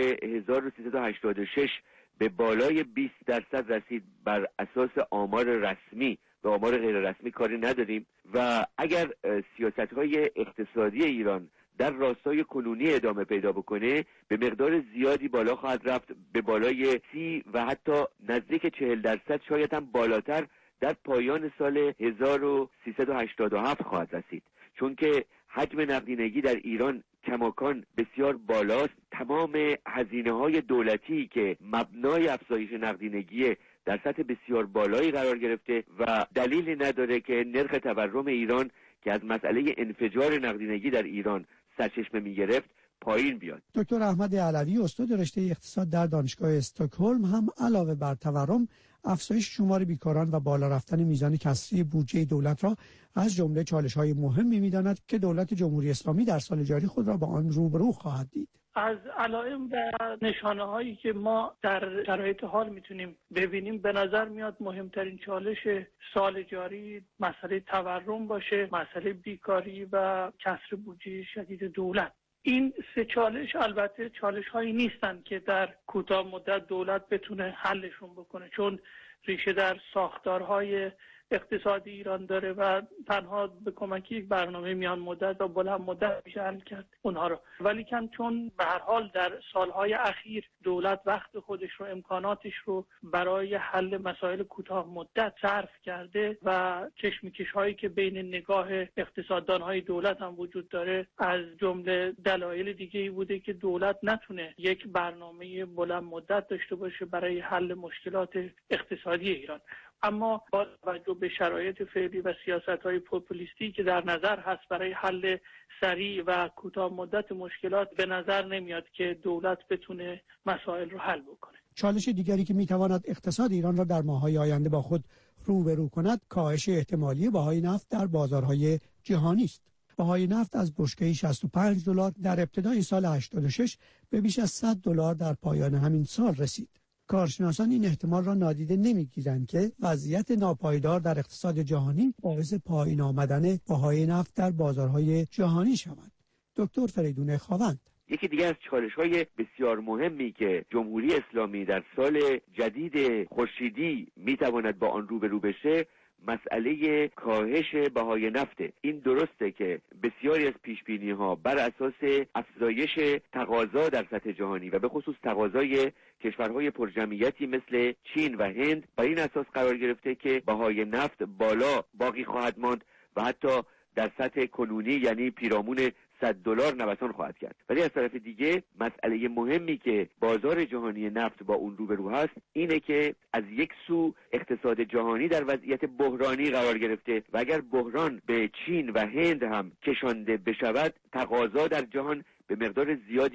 1386 به بالای 20% رسید. بر اساس آمار رسمی و آمار غیر رسمی کاری نداریم و اگر سیاست‌های اقتصادی ایران در راستای کنونی ادامه پیدا بکنه به مقدار زیادی بالا خواهد رفت، به بالای 30 و حتی نزدیک 40% شاید هم بالاتر در پایان سال 1387 خواهد رسید، چون که حجم نقدینگی در ایران کماکان بسیار بالاست. تمام هزینه‌های دولتی که مبنای افزایش نقدینگی در سطح بسیار بالایی قرار گرفته و دلیلی نداره که نرخ تورم ایران که از مسئله انفجار نقدینگی در ایران سرچشمه می‌گرفت پایین بیاد. دکتر احمد علوی استاد رشته اقتصاد در دانشگاه استکهلم هم علاوه بر تورم افزایش شمار بیکاران و بالا رفتن میزان کسری بودجه دولت را از جمله چالش‌های مهمی می‌داند که دولت جمهوری اسلامی در سال جاری خود را با آن روبرو خواهد دید. از علائم و نشانه‌هایی که ما در شرایط حال میتونیم ببینیم به نظر میاد مهمترین چالش سال جاری مسئله تورم باشه، مسئله بیکاری و کسر بودجه شدید دولت. این سه چالش البته چالش‌هایی نیستن که در کوتاه مدت دولت بتونه حلشون بکنه، چون ریشه در ساختارهای اقتصادی ایران داره و تنها به کمک یک برنامه میان مدت و بلند مدت میشه حل کرد اونها رو. ولی چون به هر حال در سالهای اخیر دولت وقت خودش رو امکاناتش رو برای حل مسائل کوتاه مدت صرف کرده و کشمکش هایی که بین نگاه اقتصاددان های دولت هم وجود داره از جمله دلایل دیگه ای بوده که دولت نتونه یک برنامه بلند مدت داشته باشه برای حل مشکلات اقتصادی ایران. اما با توجه به شرایط فعلی و سیاست‌های پوپولیستی که در نظر هست برای حل سریع و کوتاه مدت مشکلات به نظر نمیاد که دولت بتونه مسائل رو حل بکنه. چالش دیگری که میتواند اقتصاد ایران را در ماه‌های آینده با خود روبرو کند کاهش احتمالی بهای نفت در بازارهای جهانی است. بهای نفت از بشکه‌ای $65 در ابتدای سال 86 به بیش از $100 در پایان همین سال رسید. کارشناسان این احتمال را نادیده نمیگیرند که وضعیت ناپایدار در اقتصاد جهانی باعث پایین آمدن بهای نفت در بازارهای جهانی شود. دکتر فریدون خاوند: یکی دیگه از چالش‌های بسیار مهمی که جمهوری اسلامی در سال جدید خورشیدی میتواند با آن روبرو بشه مسئله کاهش بهای نفته. این درسته که بسیاری از پیشبینی‌ها بر اساس افزایش تقاضا در سطح جهانی و به خصوص تقاضای کشورهای پرجمعیتی مثل چین و هند بر این اساس قرار گرفته که بهای نفت بالا باقی خواهد ماند و حتی در سطح کنونی یعنی پیرامون $100 نوسان خواهد کرد. ولی از طرف دیگه مسئله مهمی که بازار جهانی نفت با اون روبرو هست اینه که از یک سو اقتصاد جهانی در وضعیت بحرانی قرار گرفته و اگر بحران به چین و هند هم کشانده بشود تقاضا در جهان به مقدار زیادی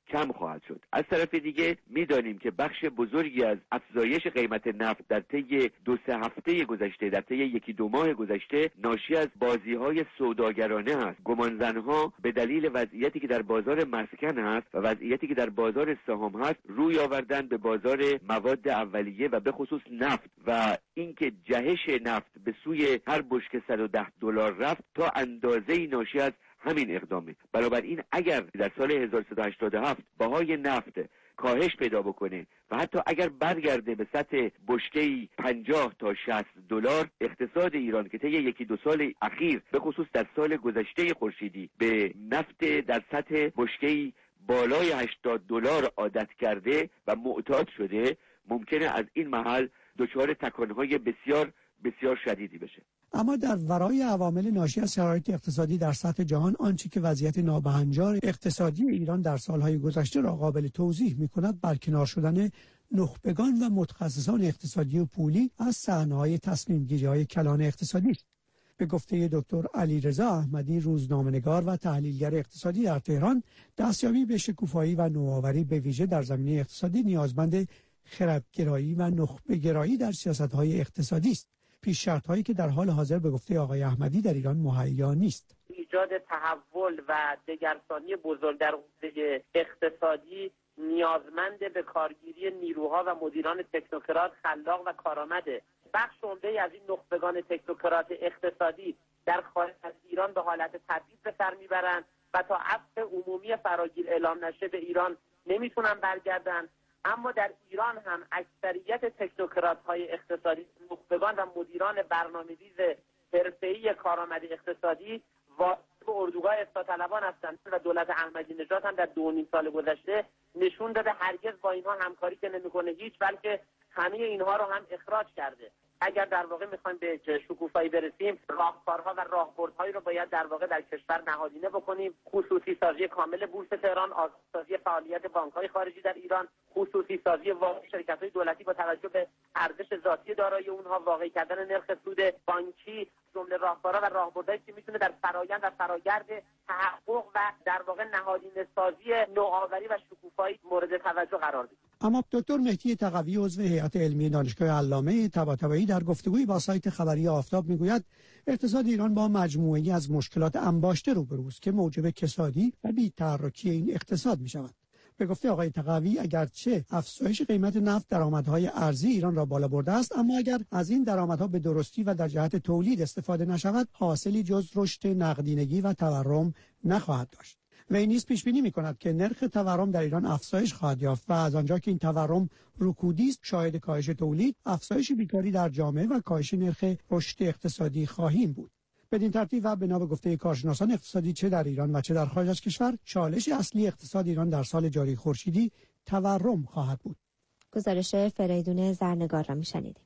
کم خواهد شد. از طرف دیگه میدانیم که بخش بزرگی از افزایش قیمت نفت در طی 2-3 هفته گذشته، در طی 1-2 ماه گذشته ناشی از بازی‌های سوداگرانه است. گمانزنها به دلیل وضعیتی که در بازار مسکن هست و وضعیتی که در بازار سهام هست روی آوردن به بازار مواد اولیه و به خصوص نفت و اینکه جهش نفت به سوی هر بشکه $110 رفت تا اندازه‌ای ناشی از همین اقدامه. بنابراین اگر در سال 1387 بهای نفت کاهش پیدا بکنه و حتی اگر برگرده به سطح بشکه‌ای $50 تا $60، اقتصاد ایران که طی 1-2 سال اخیر به خصوص در سال گذشته خورشیدی به نفت در سطح بشکه‌ای بالای $80 عادت کرده و معتاد شده، ممکنه از این محل دچار تکانهای بسیار بسیار شدیدی بشه. اما در ورای عوامل ناشی از شرایط اقتصادی در سطح جهان، آنچه که وضعیت نابهنجار اقتصادی ایران در سالهای گذشته را قابل توضیح می‌کند، برکنار شدن نخبگان و متخصصان اقتصادی و پولی از صحنه‌های تصمیم‌گیری‌های کلان اقتصادی است. به گفته دکتر علیرضا احمدی، روزنامه‌نگار و تحلیلگر اقتصادی در تهران، دستیابی به شکوفایی و نوآوری به ویژه در زمینه اقتصادی نیازمند خردگرایی و نخبه‌گرایی در سیاست‌های اقتصادی است. پیش شرط‌هایی که در حال حاضر به گفته آقای احمدی در ایران مهیا نیست. ایجاد تحول و دگرسانی بزرگ در حوزه اقتصادی نیازمند به کارگیری نیروها و مدیران تکنوکرات خلاق و کارآمده. بخش عمده از این نخبگان تکنوکرات اقتصادی در خارج از ایران به حالت تبعیض به سر میبرند و تا عفو عمومی فراگیر اعلام نشه به ایران نمیتونن برگردن. اما در ایران هم اکثریت تکنوکرات‌های اقتصادی، نخبگان و مدیران برنامه‌ریز حرفه‌ای کارآمد اقتصادی به اردوگاه اصلاح‌طلبان هستند و دولت احمدی نژاد هم در 2.5 سال گذشته نشون داده هرگز با اینها همکاری که نمی‌کنه هیچ، بلکه همه اینها رو هم اخراج کرده. اگر در واقع می‌خوایم به شکوفایی برسیم، راهکارها و راهبردهایی رو باید در واقع در کشور نهادینه بکنیم. خصوصی سازی کامل بورس تهران، آزادسازی فعالیت بانک‌های خارجی در ایران، خصوصی سازی واقعی شرکت‌های دولتی با توجه به ارزش ذاتی دارایی اونها، واقعی کردن نرخ سود بانکی، جمله راهکارها و راهبردهایی که میتونه در فرایند و فرایرد تحقق و در واقع نهادینه سازی نوآوری و شکوفایی مورد توجه قرار بگیره. اما دکتر مهدی تقوی عضو هیئت علمی دانشگاه علامه طباطبایی در گفتگویی با سایت خبری آفتاب میگوید اقتصاد ایران با مجموعه‌ای از مشکلات انباشته روبروست که موجب کسادی و بی‌تحرکی این اقتصاد می‌شود. به گفته آقای تقوی، اگرچه افزایش قیمت نفت درآمدهای ارزی ایران را بالا برده است، اما اگر از این درآمدها به درستی و در جهت تولید استفاده نشود، حاصلی جز رشد نقدینگی و تورم نخواهد داشت. وی نیز پیش بینی می‌کند که نرخ تورم در ایران افزایش خواهد یافت و از آنجا که این تورم رکودی است، شاهد کاهش تولید، افزایش بیکاری در جامعه و کاهش نرخ رشد اقتصادی خواهیم بود. بدین ترتیب و بنا به گفته کارشناسان اقتصادی چه در ایران و چه در خارج از کشور، چالش اصلی اقتصاد ایران در سال جاری خورشیدی تورم خواهد بود. گزارش فریدون زرنگار را می‌شنیدید.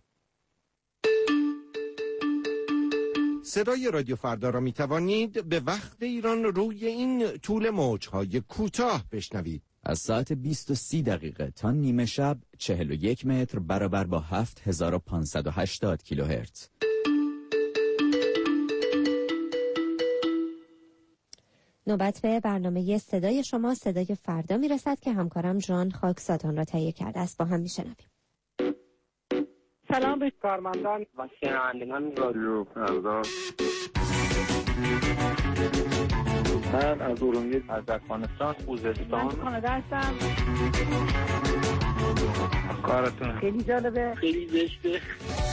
صدای رادیو فردا را می توانید به وقت ایران روی این طول موج‌های کوتاه بشنوید. از ساعت 20:30 تا نیمه شب 41 متر برابر با 7580 کیلوهرتز. نوبت به برنامه صدای شما، صدای فردا میرسد که همکارم جان خاکساتان را تهیه کرده است. با هم میشنویم. سلام به کارمندان و شنوندگان رادیو فردا. من از ارومیه، از افغانستان، خوزستان، من کانادا هستم. کارتون خیلی جالبه، خیلی زشته.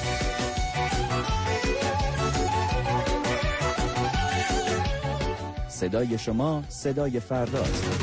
صدای شما، صدای فرداست.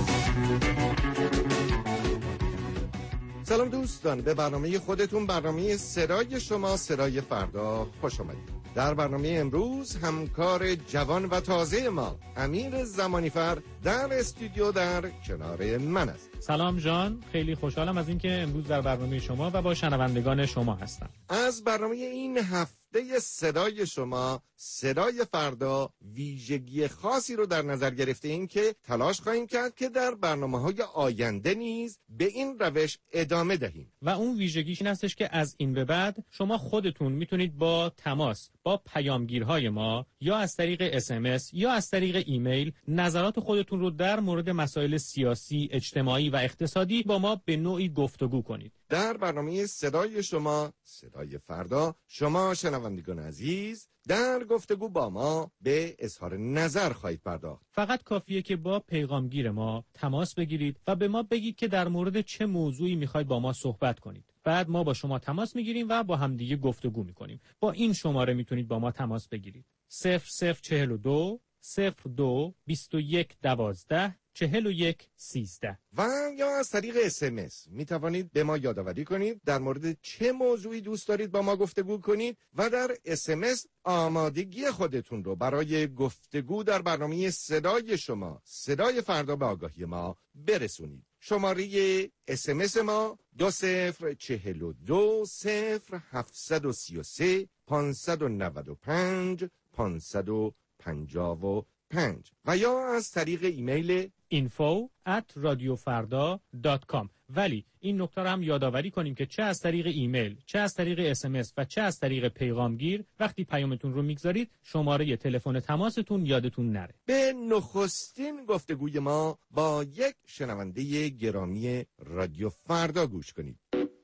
سلام دوستان، به برنامه خودتون، برنامه صدای شما، صدای فردا خوش آمدید. در برنامه امروز همکار جوان و تازه ما امیر زمانیفر در استودیو در کنار من است. سلام جان، خیلی خوشحالم از اینکه امروز در برنامه شما و با شنوندگان شما هستم. از برنامه این هفته هفته صدای شما صدای فردا ویژگی خاصی رو در نظر گرفته ایم که تلاش خواهیم کرد که در برنامه‌های آینده نیز به این روش ادامه دهیم. و اون ویژگیش این هستش که از این به بعد شما خودتون میتونید با تماس با پیامگیرهای ما یا از طریق SMS یا از طریق ایمیل نظرات خودتون رو در مورد مسائل سیاسی، اجتماعی و اقتصادی با ما به نوعی گفتگو کنید. در برنامه صدای شما صدای فردا شما شنوندگان عزیز در گفتگو با ما به اظهار نظر خواهید پرداخت. فقط کافیه که با پیغامگیر ما تماس بگیرید و به ما بگید که در مورد چه موضوعی میخواید با ما صحبت کنید. بعد ما با شما تماس میگیریم و با همدیگه گفتگو میکنیم. با این شماره میتونید با ما تماس بگیرید. 0042 02 21 12 41 13 و یا از طریق SMS می توانید به ما یادآوری کنید در مورد چه موضوعی دوست دارید با ما گفتگو کنید و در SMS آمادگی خودتون رو برای گفتگو در برنامه صدای شما صدای فردا به آگاهی ما برسونید. شماره SMS ما 2042 0733 595 555 و یا از طریق ایمیل info@radiofarda.com. ولی این نکته رو هم یادآوری کنیم که چه از طریق ایمیل، چه از طریق SMS و چه از طریق پیغامگیر وقتی پیامتون رو میگذارید شماره تلفن تماستون یادتون نره. به نخستین گفتگوی ما با یک شنونده گرامی رادیو فردا گوش کنید.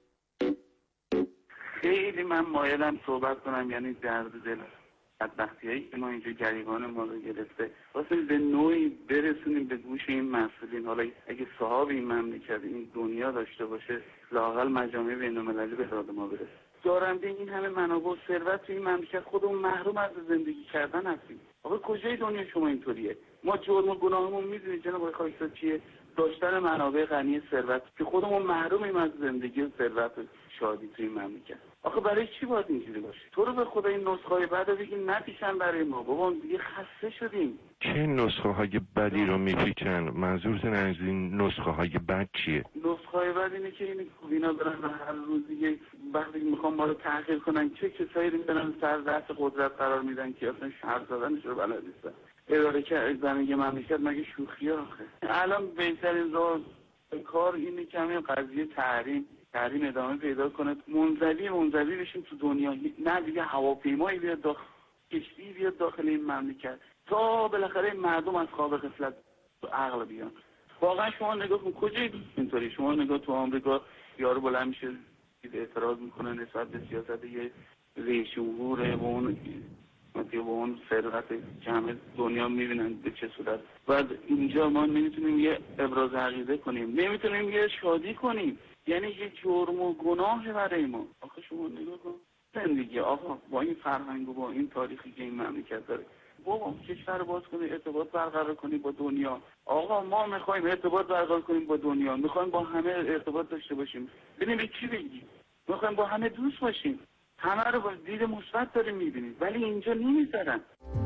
خیلی من مایلم صحبت کنم، یعنی درد دل بدبختی‌هایی که ما اینجا گریبان ما رو گرفته واسه به نوعی برسونیم به گوش این مسئولین. حالا اگه صاحب این مملکت این دنیا داشته باشه لااقل مجامع بین‌المللی به داد ما برسه. دارنده این همه منابع و ثروت تو این مملکت خودمون محروم از زندگی کردن هستیم. آقا کجای دنیا شما اینطوریه؟ ما جرم و گناهمون میدونید جناب آقای خاکسار چیه؟ داشتن منابع غنی ثروت که خودمون محرومیم از زندگی و ثروت و شادی توی این مملکت. آخه برای چی باید اینجوری باشه؟ تو رو به خدا این نسخه‌های بعد بگین نپیچن برای ما. بابا دیگه خسته شدیم. چه نسخه‌های بدی رو میپیچن؟ منظورتون از این نسخه‌های بد چیه؟ نسخه‌های بد اینه که اینا دارن هر روز دیگه وقتی میخوام ما رو تحقیر کنن چه کسایی رو میذارن سر دست قدرت قرار میدن که اصلا شهر زدنش رو بلد نیستن. اداره که زندگی مملکت مگه شوخیه آخه؟ الان بهترین راه کار اینه که همین قضیه تحریم ادامه پیدا کنه، منزوی بشیم تو دنیا. نه دیگه هواپیمایی بیاد داخل، کشتی بیاد داخل این مملکت تا بالاخره مردم از خواب غفلت عقل بیان. واقعا شما نگاه کن کجای اینطوری؟ شما نگاه تو آمریکا یارو بلند میشه اعتراض میکنه نسبت به سیاست یه رئیس جمهور و اون ثروت جمع دنیا میبینن به چه صورت. بعد اینجا ما نمیتونیم یه ابراز عقیده کنیم، نمیتونیم یه شادی کنیم، یعنی یه جرم و گناه برای ما. آخه شما نگاه کن زندگی آقا با این فرهنگ و با این تاریخی که این مملکت داره، بابا کشور باز کنی، ارتباط برقرار کنی با دنیا. آقا ما میخوایم ارتباط برقرار کنیم با دنیا، میخوایم با همه ارتباط داشته باشیم. ببین به چی بگی؟ میخوایم با همه دوست باشیم، همه رو با دید مثبت داریم میبینید، ولی اینجا نمیذارن.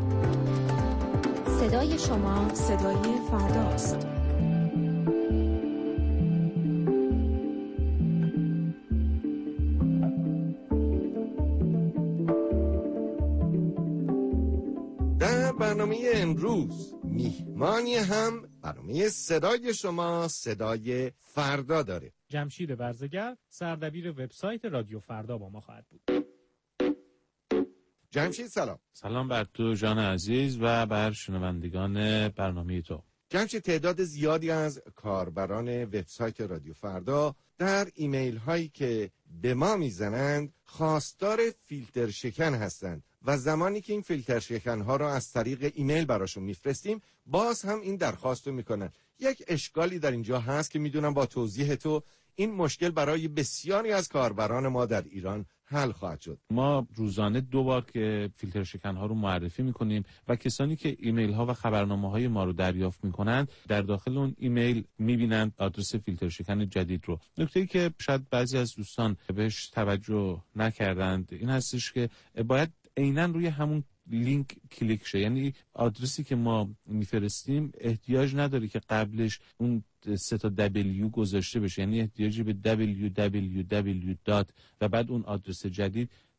صدای شما صدای فرداست. در برنامه امروز میهمانی هم برنامه صدای شما صدای فردا داره. جمشید ورزگر سردبیر وبسایت رادیو فردا با ما خواهد بود. جمشید سلام. سلام بر تو جان عزیز و بر شنوندگان برنامه تو. جمشید تعداد زیادی از کاربران وبسایت رادیو فردا در ایمیل هایی که به ما میزنند خواستار فیلتر شکن هستند و زمانی که این فیلتر شکن ها را از طریق ایمیل براشون میفرستیم باز هم این درخواست رو میکنن. یک اشکالی در اینجا هست که میدونم با توضیح تو این مشکل برای بسیاری از کاربران ما در ایران حل خواهد شد. ما روزانه 2 بار که فیلتر شکن ها رو معرفی میکنیم و کسانی که ایمیل ها و خبرنامه های ما رو دریافت میکنند در داخل اون ایمیل میبینند آدرس فیلتر شکن جدید رو. نکته‌ای که شاید بعضی از دوستان بهش توجه نکردند این هستش که باید عیناً روی همون لینک کلیک شه، یعنی آدرسی که ما میفرستیم احتیاج نداره که قبلش اون 3 W گذاشته بشه، یعنی احتیاجی به www. و بعد اون آدرس جدید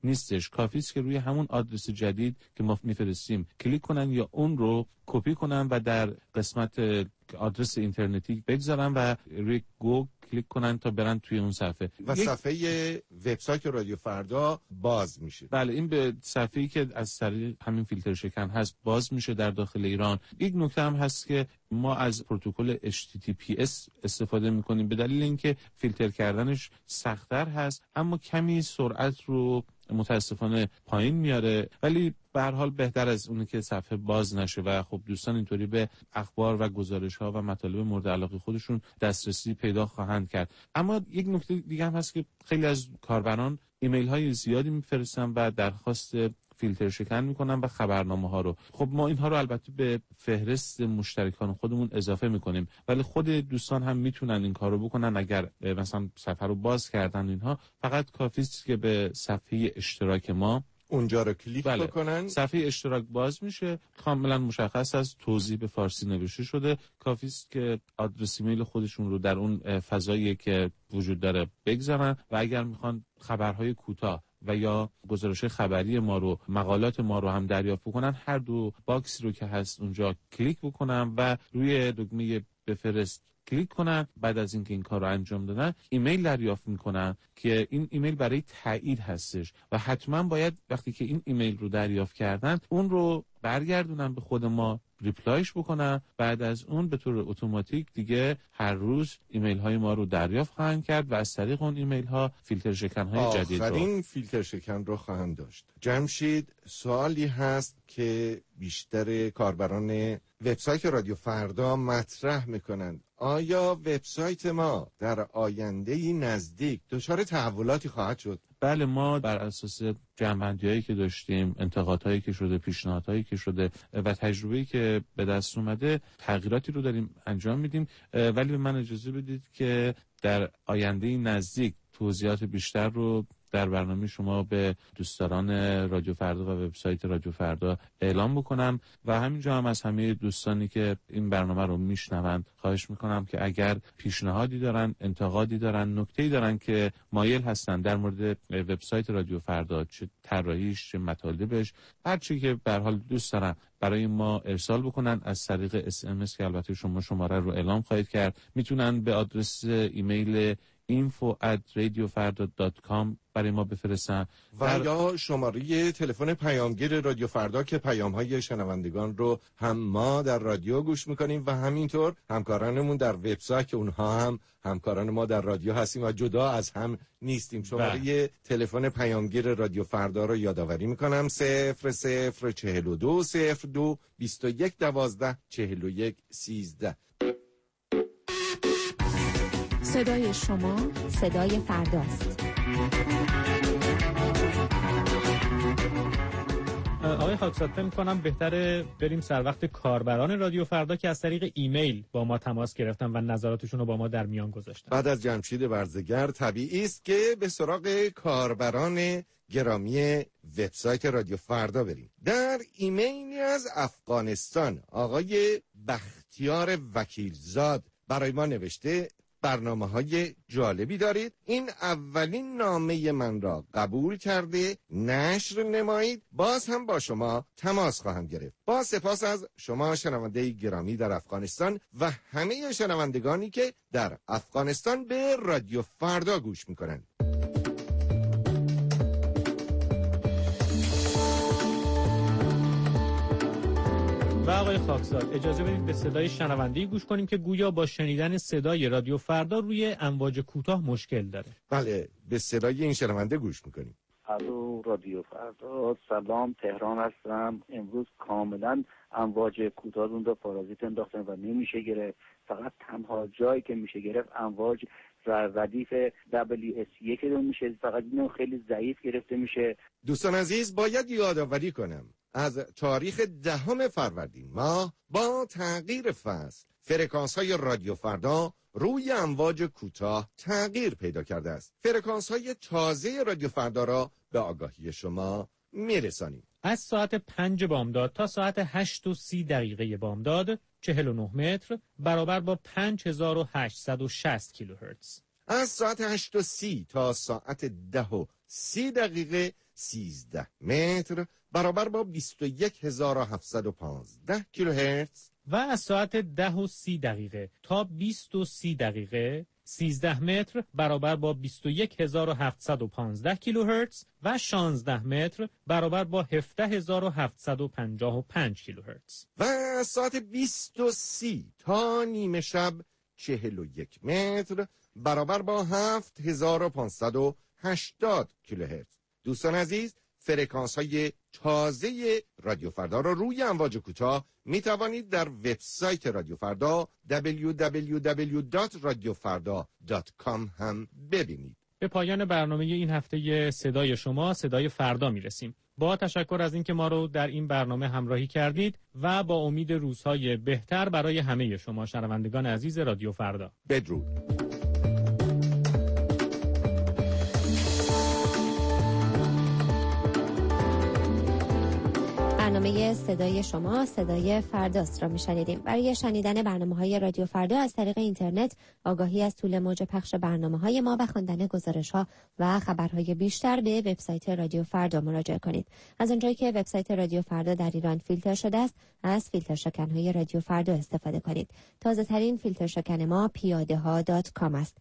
نیستش. کافی است که روی همون آدرس جدید که ما میفرستیم کلیک کنن یا اون رو کپی کنن و در قسمت آدرس اینترنتی بگذارن و روی گو کلیک کنن تا برن توی اون صفحه و صفحه وبسایت رادیو فردا باز میشه. بله، این به صفحه‌ای که از طریق همین فیلتر شکن هست باز میشه در داخل ایران. یک نکته هم هست که ما از پروتکل HTTPS استفاده میکنیم به دلیل اینکه فیلتر کردنش سخت‌تر هست اما کمی سرعت رو متاسفانه پایین میاره، ولی به هر حال بهتر از اونه که صفحه باز نشه و خب دوستان اینطوری به اخبار و گزارش‌ها و مطالب مورد علاقه خودشون دسترسی پیدا خواهند کرد. اما یک نکته دیگه هم هست که خیلی از کاربران ایمیل های زیادی میفرستن و درخواست فیلتر شکن میکنن و خبرنامه ها رو. خب ما اینها رو البته به فهرست مشترکان خودمون اضافه میکنیم، ولی خود دوستان هم میتونن این کار رو بکنن. اگر مثلا صفحه رو باز کردن اینها، فقط کافی است که به صفحه اشتراک ما اونجا رو کلیک بکنن. صفحه اشتراک باز میشه، کاملا مشخص است، توضیح به فارسی نوشته شده. کافی است که آدرس ایمیل خودشون رو در اون فضایی که وجود داره بگذارن و اگر میخوان خبرهای کوتاه و یا گزارش خبری ما رو، مقالات ما رو هم دریافت بکنن، هر دو باکسی رو که هست اونجا کلیک بکنن و روی دکمه بفرست کلیک کنن. بعد از اینکه این کار رو انجام دادن، ایمیل دریافت میکنن که این ایمیل برای تایید هستش و حتما باید وقتی که این ایمیل رو دریافت کردن اون رو برگردونن به خود ما، ریپلایش بکنن. بعد از اون به طور اتوماتیک دیگه هر روز ایمیل های ما رو دریافت خواهند کرد و از طریق اون ایمیل ها فیلتر شکن های جدید رو آخرین فیلتر شکن رو خواهند داشت. جمشید، سوالی هست که بیشتر کاربران وبسایت رادیو فردا مطرح میکنند. آیا وبسایت ما در آینده نزدیک دچار تحولاتی خواهد شد؟ بله، ما بر اساس جمع‌بندی‌هایی که داشتیم، انتقادهایی که شده، پیشنهادهایی که شده و تجربه‌ای که به دست اومده، تغییراتی رو داریم انجام میدیم. ولی به من اجازه بدید که در آینده نزدیک توضیحات بیشتر رو در برنامه شما به دوستداران رادیو فردا و وبسایت رادیو فردا اعلام بکنم و همینجا هم از همه دوستانی که این برنامه رو میشنوند خواهش میکنم که اگر پیشنهادی دارن، انتقادی دارن، نکته‌ای دارن که مایل هستن در مورد وبسایت رادیو فردا، چه طراحیش، چه مطالبش، هر چی که به هر حال دوست دارن برای ما ارسال بکنن از طریق SMS که البته شما شماره رو اعلام خواهید کرد. میتونن به آدرس ایمیل info@radiofarda.com برای ما بفرستن و یا شماره تلفن پیامگیر رادیو فردا که پیام‌های شنوندگان رو هم ما در رادیو گوش میکنیم و همینطور همکارانمون در وبسایت که اونها هم همکاران ما در رادیو هستیم و جدا از هم نیستیم. شماره تلفن پیامگیر رادیو فردا رو یادآوری میکنم: 0042 02 21 12 41 13. صدای شما صدای فرداست. آقای خاکساد، فکر می‌کنم بهتره بریم سر وقت کاربران رادیو فردا که از طریق ایمیل با ما تماس گرفتن و نظراتشون رو با ما در میان گذاشتن. بعد از جمشید ورزگر طبیعی است که به سراغ کاربران گرامی وبسایت رادیو فردا بریم. در ایمیلی از افغانستان آقای بختیار وکیلزاد برای ما نوشته: برنامه‌های جالبی دارید. این اولین نامه من را قبول کرده نشر نمایید. باز هم با شما تماس خواهم گرفت. با سپاس از شما شنونده گرامی در افغانستان و همه شنوندگانی که در افغانستان به رادیو فردا گوش می‌کنند. و آقای خاکزاد، اجازه بدید به صدای شنونده‌ای گوش کنیم که گویا با شنیدن صدای رادیو فردا روی امواج کوتاه مشکل داره. بله، به صدای این شنونده گوش میکنیم. الو رادیو فردا، سلام، تهران هستم. امروز کاملا امواج کوتاه رو پارازیت انداختن و نمیشه گرفت. فقط تنها جایی که میشه گرفت امواج ردیف WS1 رو میشه، فقط اینو خیلی ضعیف گرفته میشه. دوستان عزیز، باید یادآوری کنم از تاریخ 10 فروردین ماه با تغییر فصل فرکانس های رادیو فردا روی امواج کوتاه تغییر پیدا کرده است. فرکانس های تازه رادیو فردا را به آگاهی شما میرسانیم. از ساعت 5 بامداد تا ساعت 8:30 بامداد 49 متر برابر با 5860 کیلوهرتز. از ساعت 8:30 تا ساعت 10:30 13 متر برابر با 21715 کیلوهرتز و از ساعت 10:30 تا 20:30 13 متر برابر با 21715 کیلوهرتز و 16 متر برابر با 17755 کیلوهرتز و از ساعت 20:30 تا نیمه شب 41 متر برابر با 7580 کیلوهرتز. دوستان عزیز، فرکانس های تازه رادیو فردا را روی امواج کوتاه می توانید در وبسایت رادیو فردا www.radiofarda.com هم ببینید. به پایان برنامه این هفته صدای شما، صدای فردا می رسیم. با تشکر از اینکه ما رو در این برنامه همراهی کردید و با امید روزهای بهتر برای همه شما شنوندگان عزیز رادیو فردا. بدرود. برنامه صدای شما، صدای فرداست را میشنیدیم. برای شنیدن برنامه‌های رادیو فردا از طریق اینترنت، آگاهی از طول موج پخش برنامه‌های ما و خواندن گزارش‌ها و خبرهای بیشتر به وبسایت رادیو فردا مراجعه کنید. از اونجایی که وبسایت رادیو فردا در ایران فیلتر شده است، از فیلتر شکن‌های رادیو فردا استفاده کنید. تازه‌ترین فیلتر شکن ما piadeha.com است.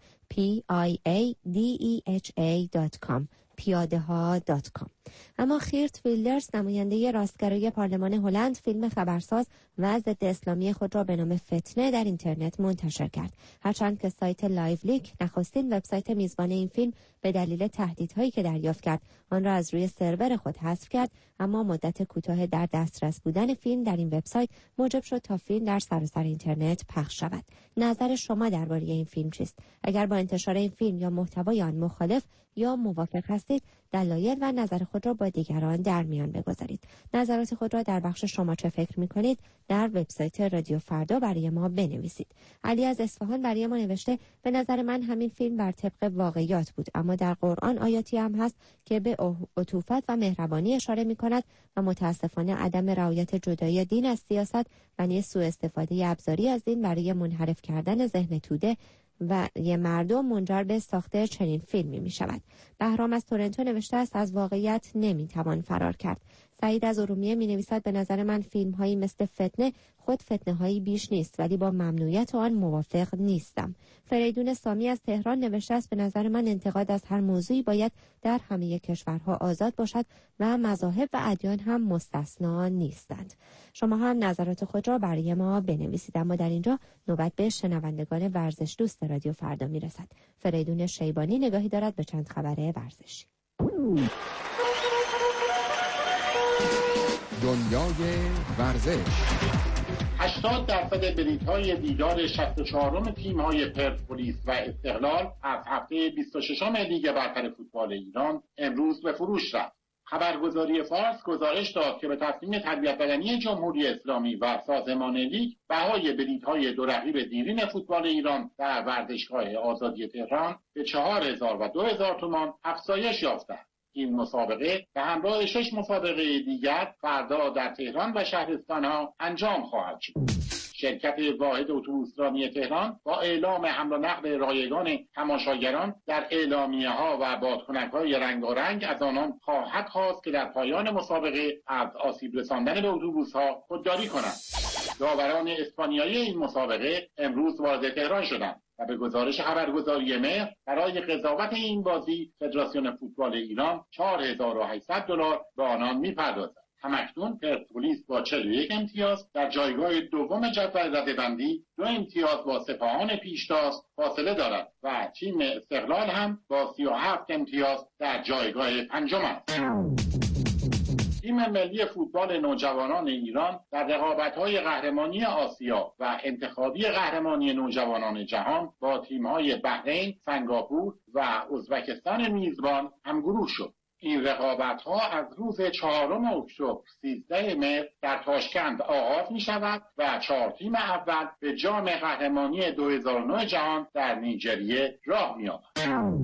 piadeha.com piadeha.com. اما خیرت ویلدرز، نماینده راستگرای پارلمان هلند، فیلم خبرساز و ضد اسلامی خود را به نام فتنه در اینترنت منتشر کرد. هرچند که سایت لایو لیک، نخستین وبسایت میزبان این فیلم، به دلیل تهدیدهایی که دریافت کرد آن را از روی سرور خود حذف کرد، اما مدت کوتاه در دسترس بودن فیلم در این وبسایت موجب شد تا فیلم در سراسر اینترنت پخش شود. نظر شما درباره این فیلم چیست؟ اگر با انتشار این فیلم یا محتوای آن مخالف یا موافق هستید، دلایل و نظر خود را با دیگران در میان بگذارید. نظرات خود را در بخش شما چه فکر می‌کنید در وبسایت رادیو فردا برای ما بنویسید. علی از اصفهان برای ما نوشته: به نظر من همین فیلم بر طبق واقعیات بود، اما در قرآن آیاتی هم هست که به عطوفت و مهربانی اشاره می‌کند و متاسفانه عدم رعایت جدایی دین از سیاست و نیز سوء استفاده ابزاری از دین برای منحرف کردن ذهن توده و یه مردم منجر به ساخت چنین فیلمی می شود. بهرام از تورنتو نوشته است: از واقعیت نمی توان فرار کرد. سعید از ارومیه می نویسد: به نظر من فیلم هایی مثل فتنه خود فتنه هایی بیش نیست، ولی با ممنوعیت آن موافق نیستم. فریدون سامی از تهران نوشته است: به نظر من انتقاد از هر موضوعی باید در همه کشورها آزاد باشد و مذاهب و ادیان هم مستثنا نیستند. شما هم نظرات خود را برای ما بنویسید. اما در اینجا نوبت به شنوندگان ورزش دوست رادیو فردا می رسد. فریدون شیبانی نگاهی دارد به چند خبر ورزشی. دنیای ورزش. 80% بلیط‌های دیدار 64م تیم‌های پرسپولیس و استقلال از هفته 26م لیگ برتر فوتبال ایران امروز به فروش رفت. خبرگزاری فارس گزارش داد که به تصمیم تربیت بدنی جمهوری اسلامی و سازمان لیگ، بهای بلیط‌های دو رقیب دیرین فوتبال ایران در ورزشگاه آزادی تهران به 4000 و 2000 تومان افزایش یافته است. این مسابقه به همراه 6 مسابقه دیگر فردا در تهران و شهرستان‌ها انجام خواهد شد. شرکت واحد اتوبوسرانی تهران با اعلام حمل و نقل رایگان تماشاگران در اعلامیه‌ها و بادکنک‌های رنگارنگ از آنان خواهد خواست که در پایان مسابقه از آسیب رساندن به اتوبوس‌ها خودداری کنند. داوران اسپانیایی این مسابقه امروز وارد تهران شدند و به گزارش خبرگزاری مهر برای قضاوت این بازی فدراسیون فوتبال ایران $4800 به آنان می‌پردازد. همکنون پرسپولیس با 41 امتیاز در جایگاه دوم جدول رده‌بندی، 2 امتیاز با سپاهان پیشتاز فاصله دارد و تیم استقلال هم با 37 امتیاز در جایگاه پنجم است. تیم ملی فوتبال نوجوانان ایران در رقابت‌های قهرمانی آسیا و انتخابی قهرمانی نوجوانان جهان با تیم‌های بحرین، سنگاپور و ازبکستان میزبان همگروه شد. این رقابت‌ها از روز 4 اکتبر 13 مهر در تاشکند آغاز می‌شود و 4 تیم اول به جام قهرمانی 2009 جهان در نیجریه راه می‌یابند.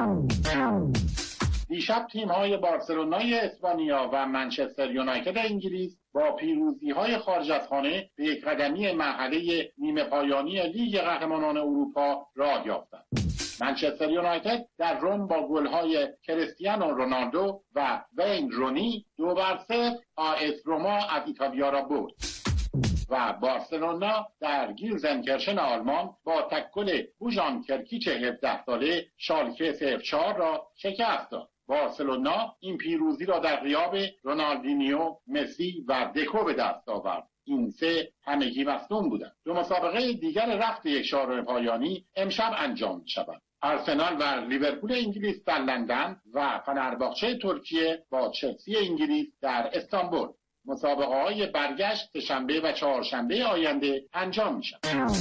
دیشب تیم‌های بارسلونای اسپانیا و منچستر یونایتد انگلیس با پیروزی‌های خارج از خانه به یک قدمی مرحله نیمه پایانی لیگ قهرمانان اروپا راه یافتند. منچستر یونایتد در روم با گل‌های کریستیانو رونالدو و وین رونی 2-0 آس روما از ایتالیا را برد و بارسلونا در گیلزنکرشن آلمان با تکل بوژان کرکیچ 17 ساله شالکه 0-4 را شکست داد. بارسلونا این پیروزی را در غیاب رونالدینیو، مسی و دکو به دست آورد. این سه همگی مصدوم بودند. دو مسابقه دیگر رفت یک چهارم پایانی امشب انجام می‌شود. آرسنال و لیورپول انگلیس در لندن و فنرباغچه ترکیه با چلسی انگلیس در استانبول. مسابقه‌های برگشت شنبه و چهارشنبه آینده انجام می‌شود.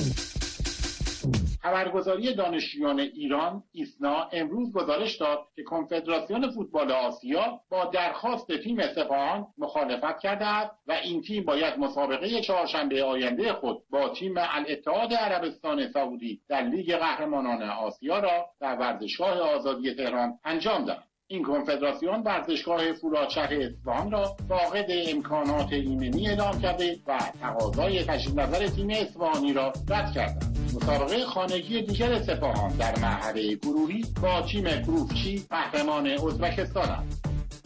خبرگزاری دانشجویان ایران ایسنا امروز گزارش داد که کنفدراسیون فوتبال آسیا با درخواست تیم سپاهان مخالفت کرده است و این تیم باید مسابقه چهارشنبه آینده خود با تیم الاتحاد عربستان سعودی در لیگ قهرمانان آسیا را در ورزشگاه آزادی تهران انجام دهد. این کنفدراسیون ورزشگاه فولادشهر اصفهان را فاقد امکانات ایمنی اعلام کرده و تقاضای تجدید نظر تیم اصفهانی را رد کرده. مسابقه خانگی دیگر سپاهان در مرحله گروهی با تیم گروفچی قهرمان ازبکستان است.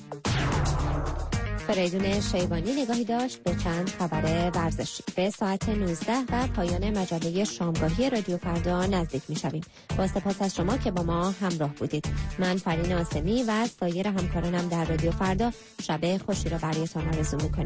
فریدون شیبانی نگاهی داشت به چند خبر ورزشی. به ساعت 19 و پایان مجله شامگاهی رادیو فردا نزدیک می‌شویم. با سپاس از شما که با ما همراه بودید. من فرین آسمی و سایر همکارانم در رادیو فردا شب خوشی را برایتان آرزو می‌کنیم.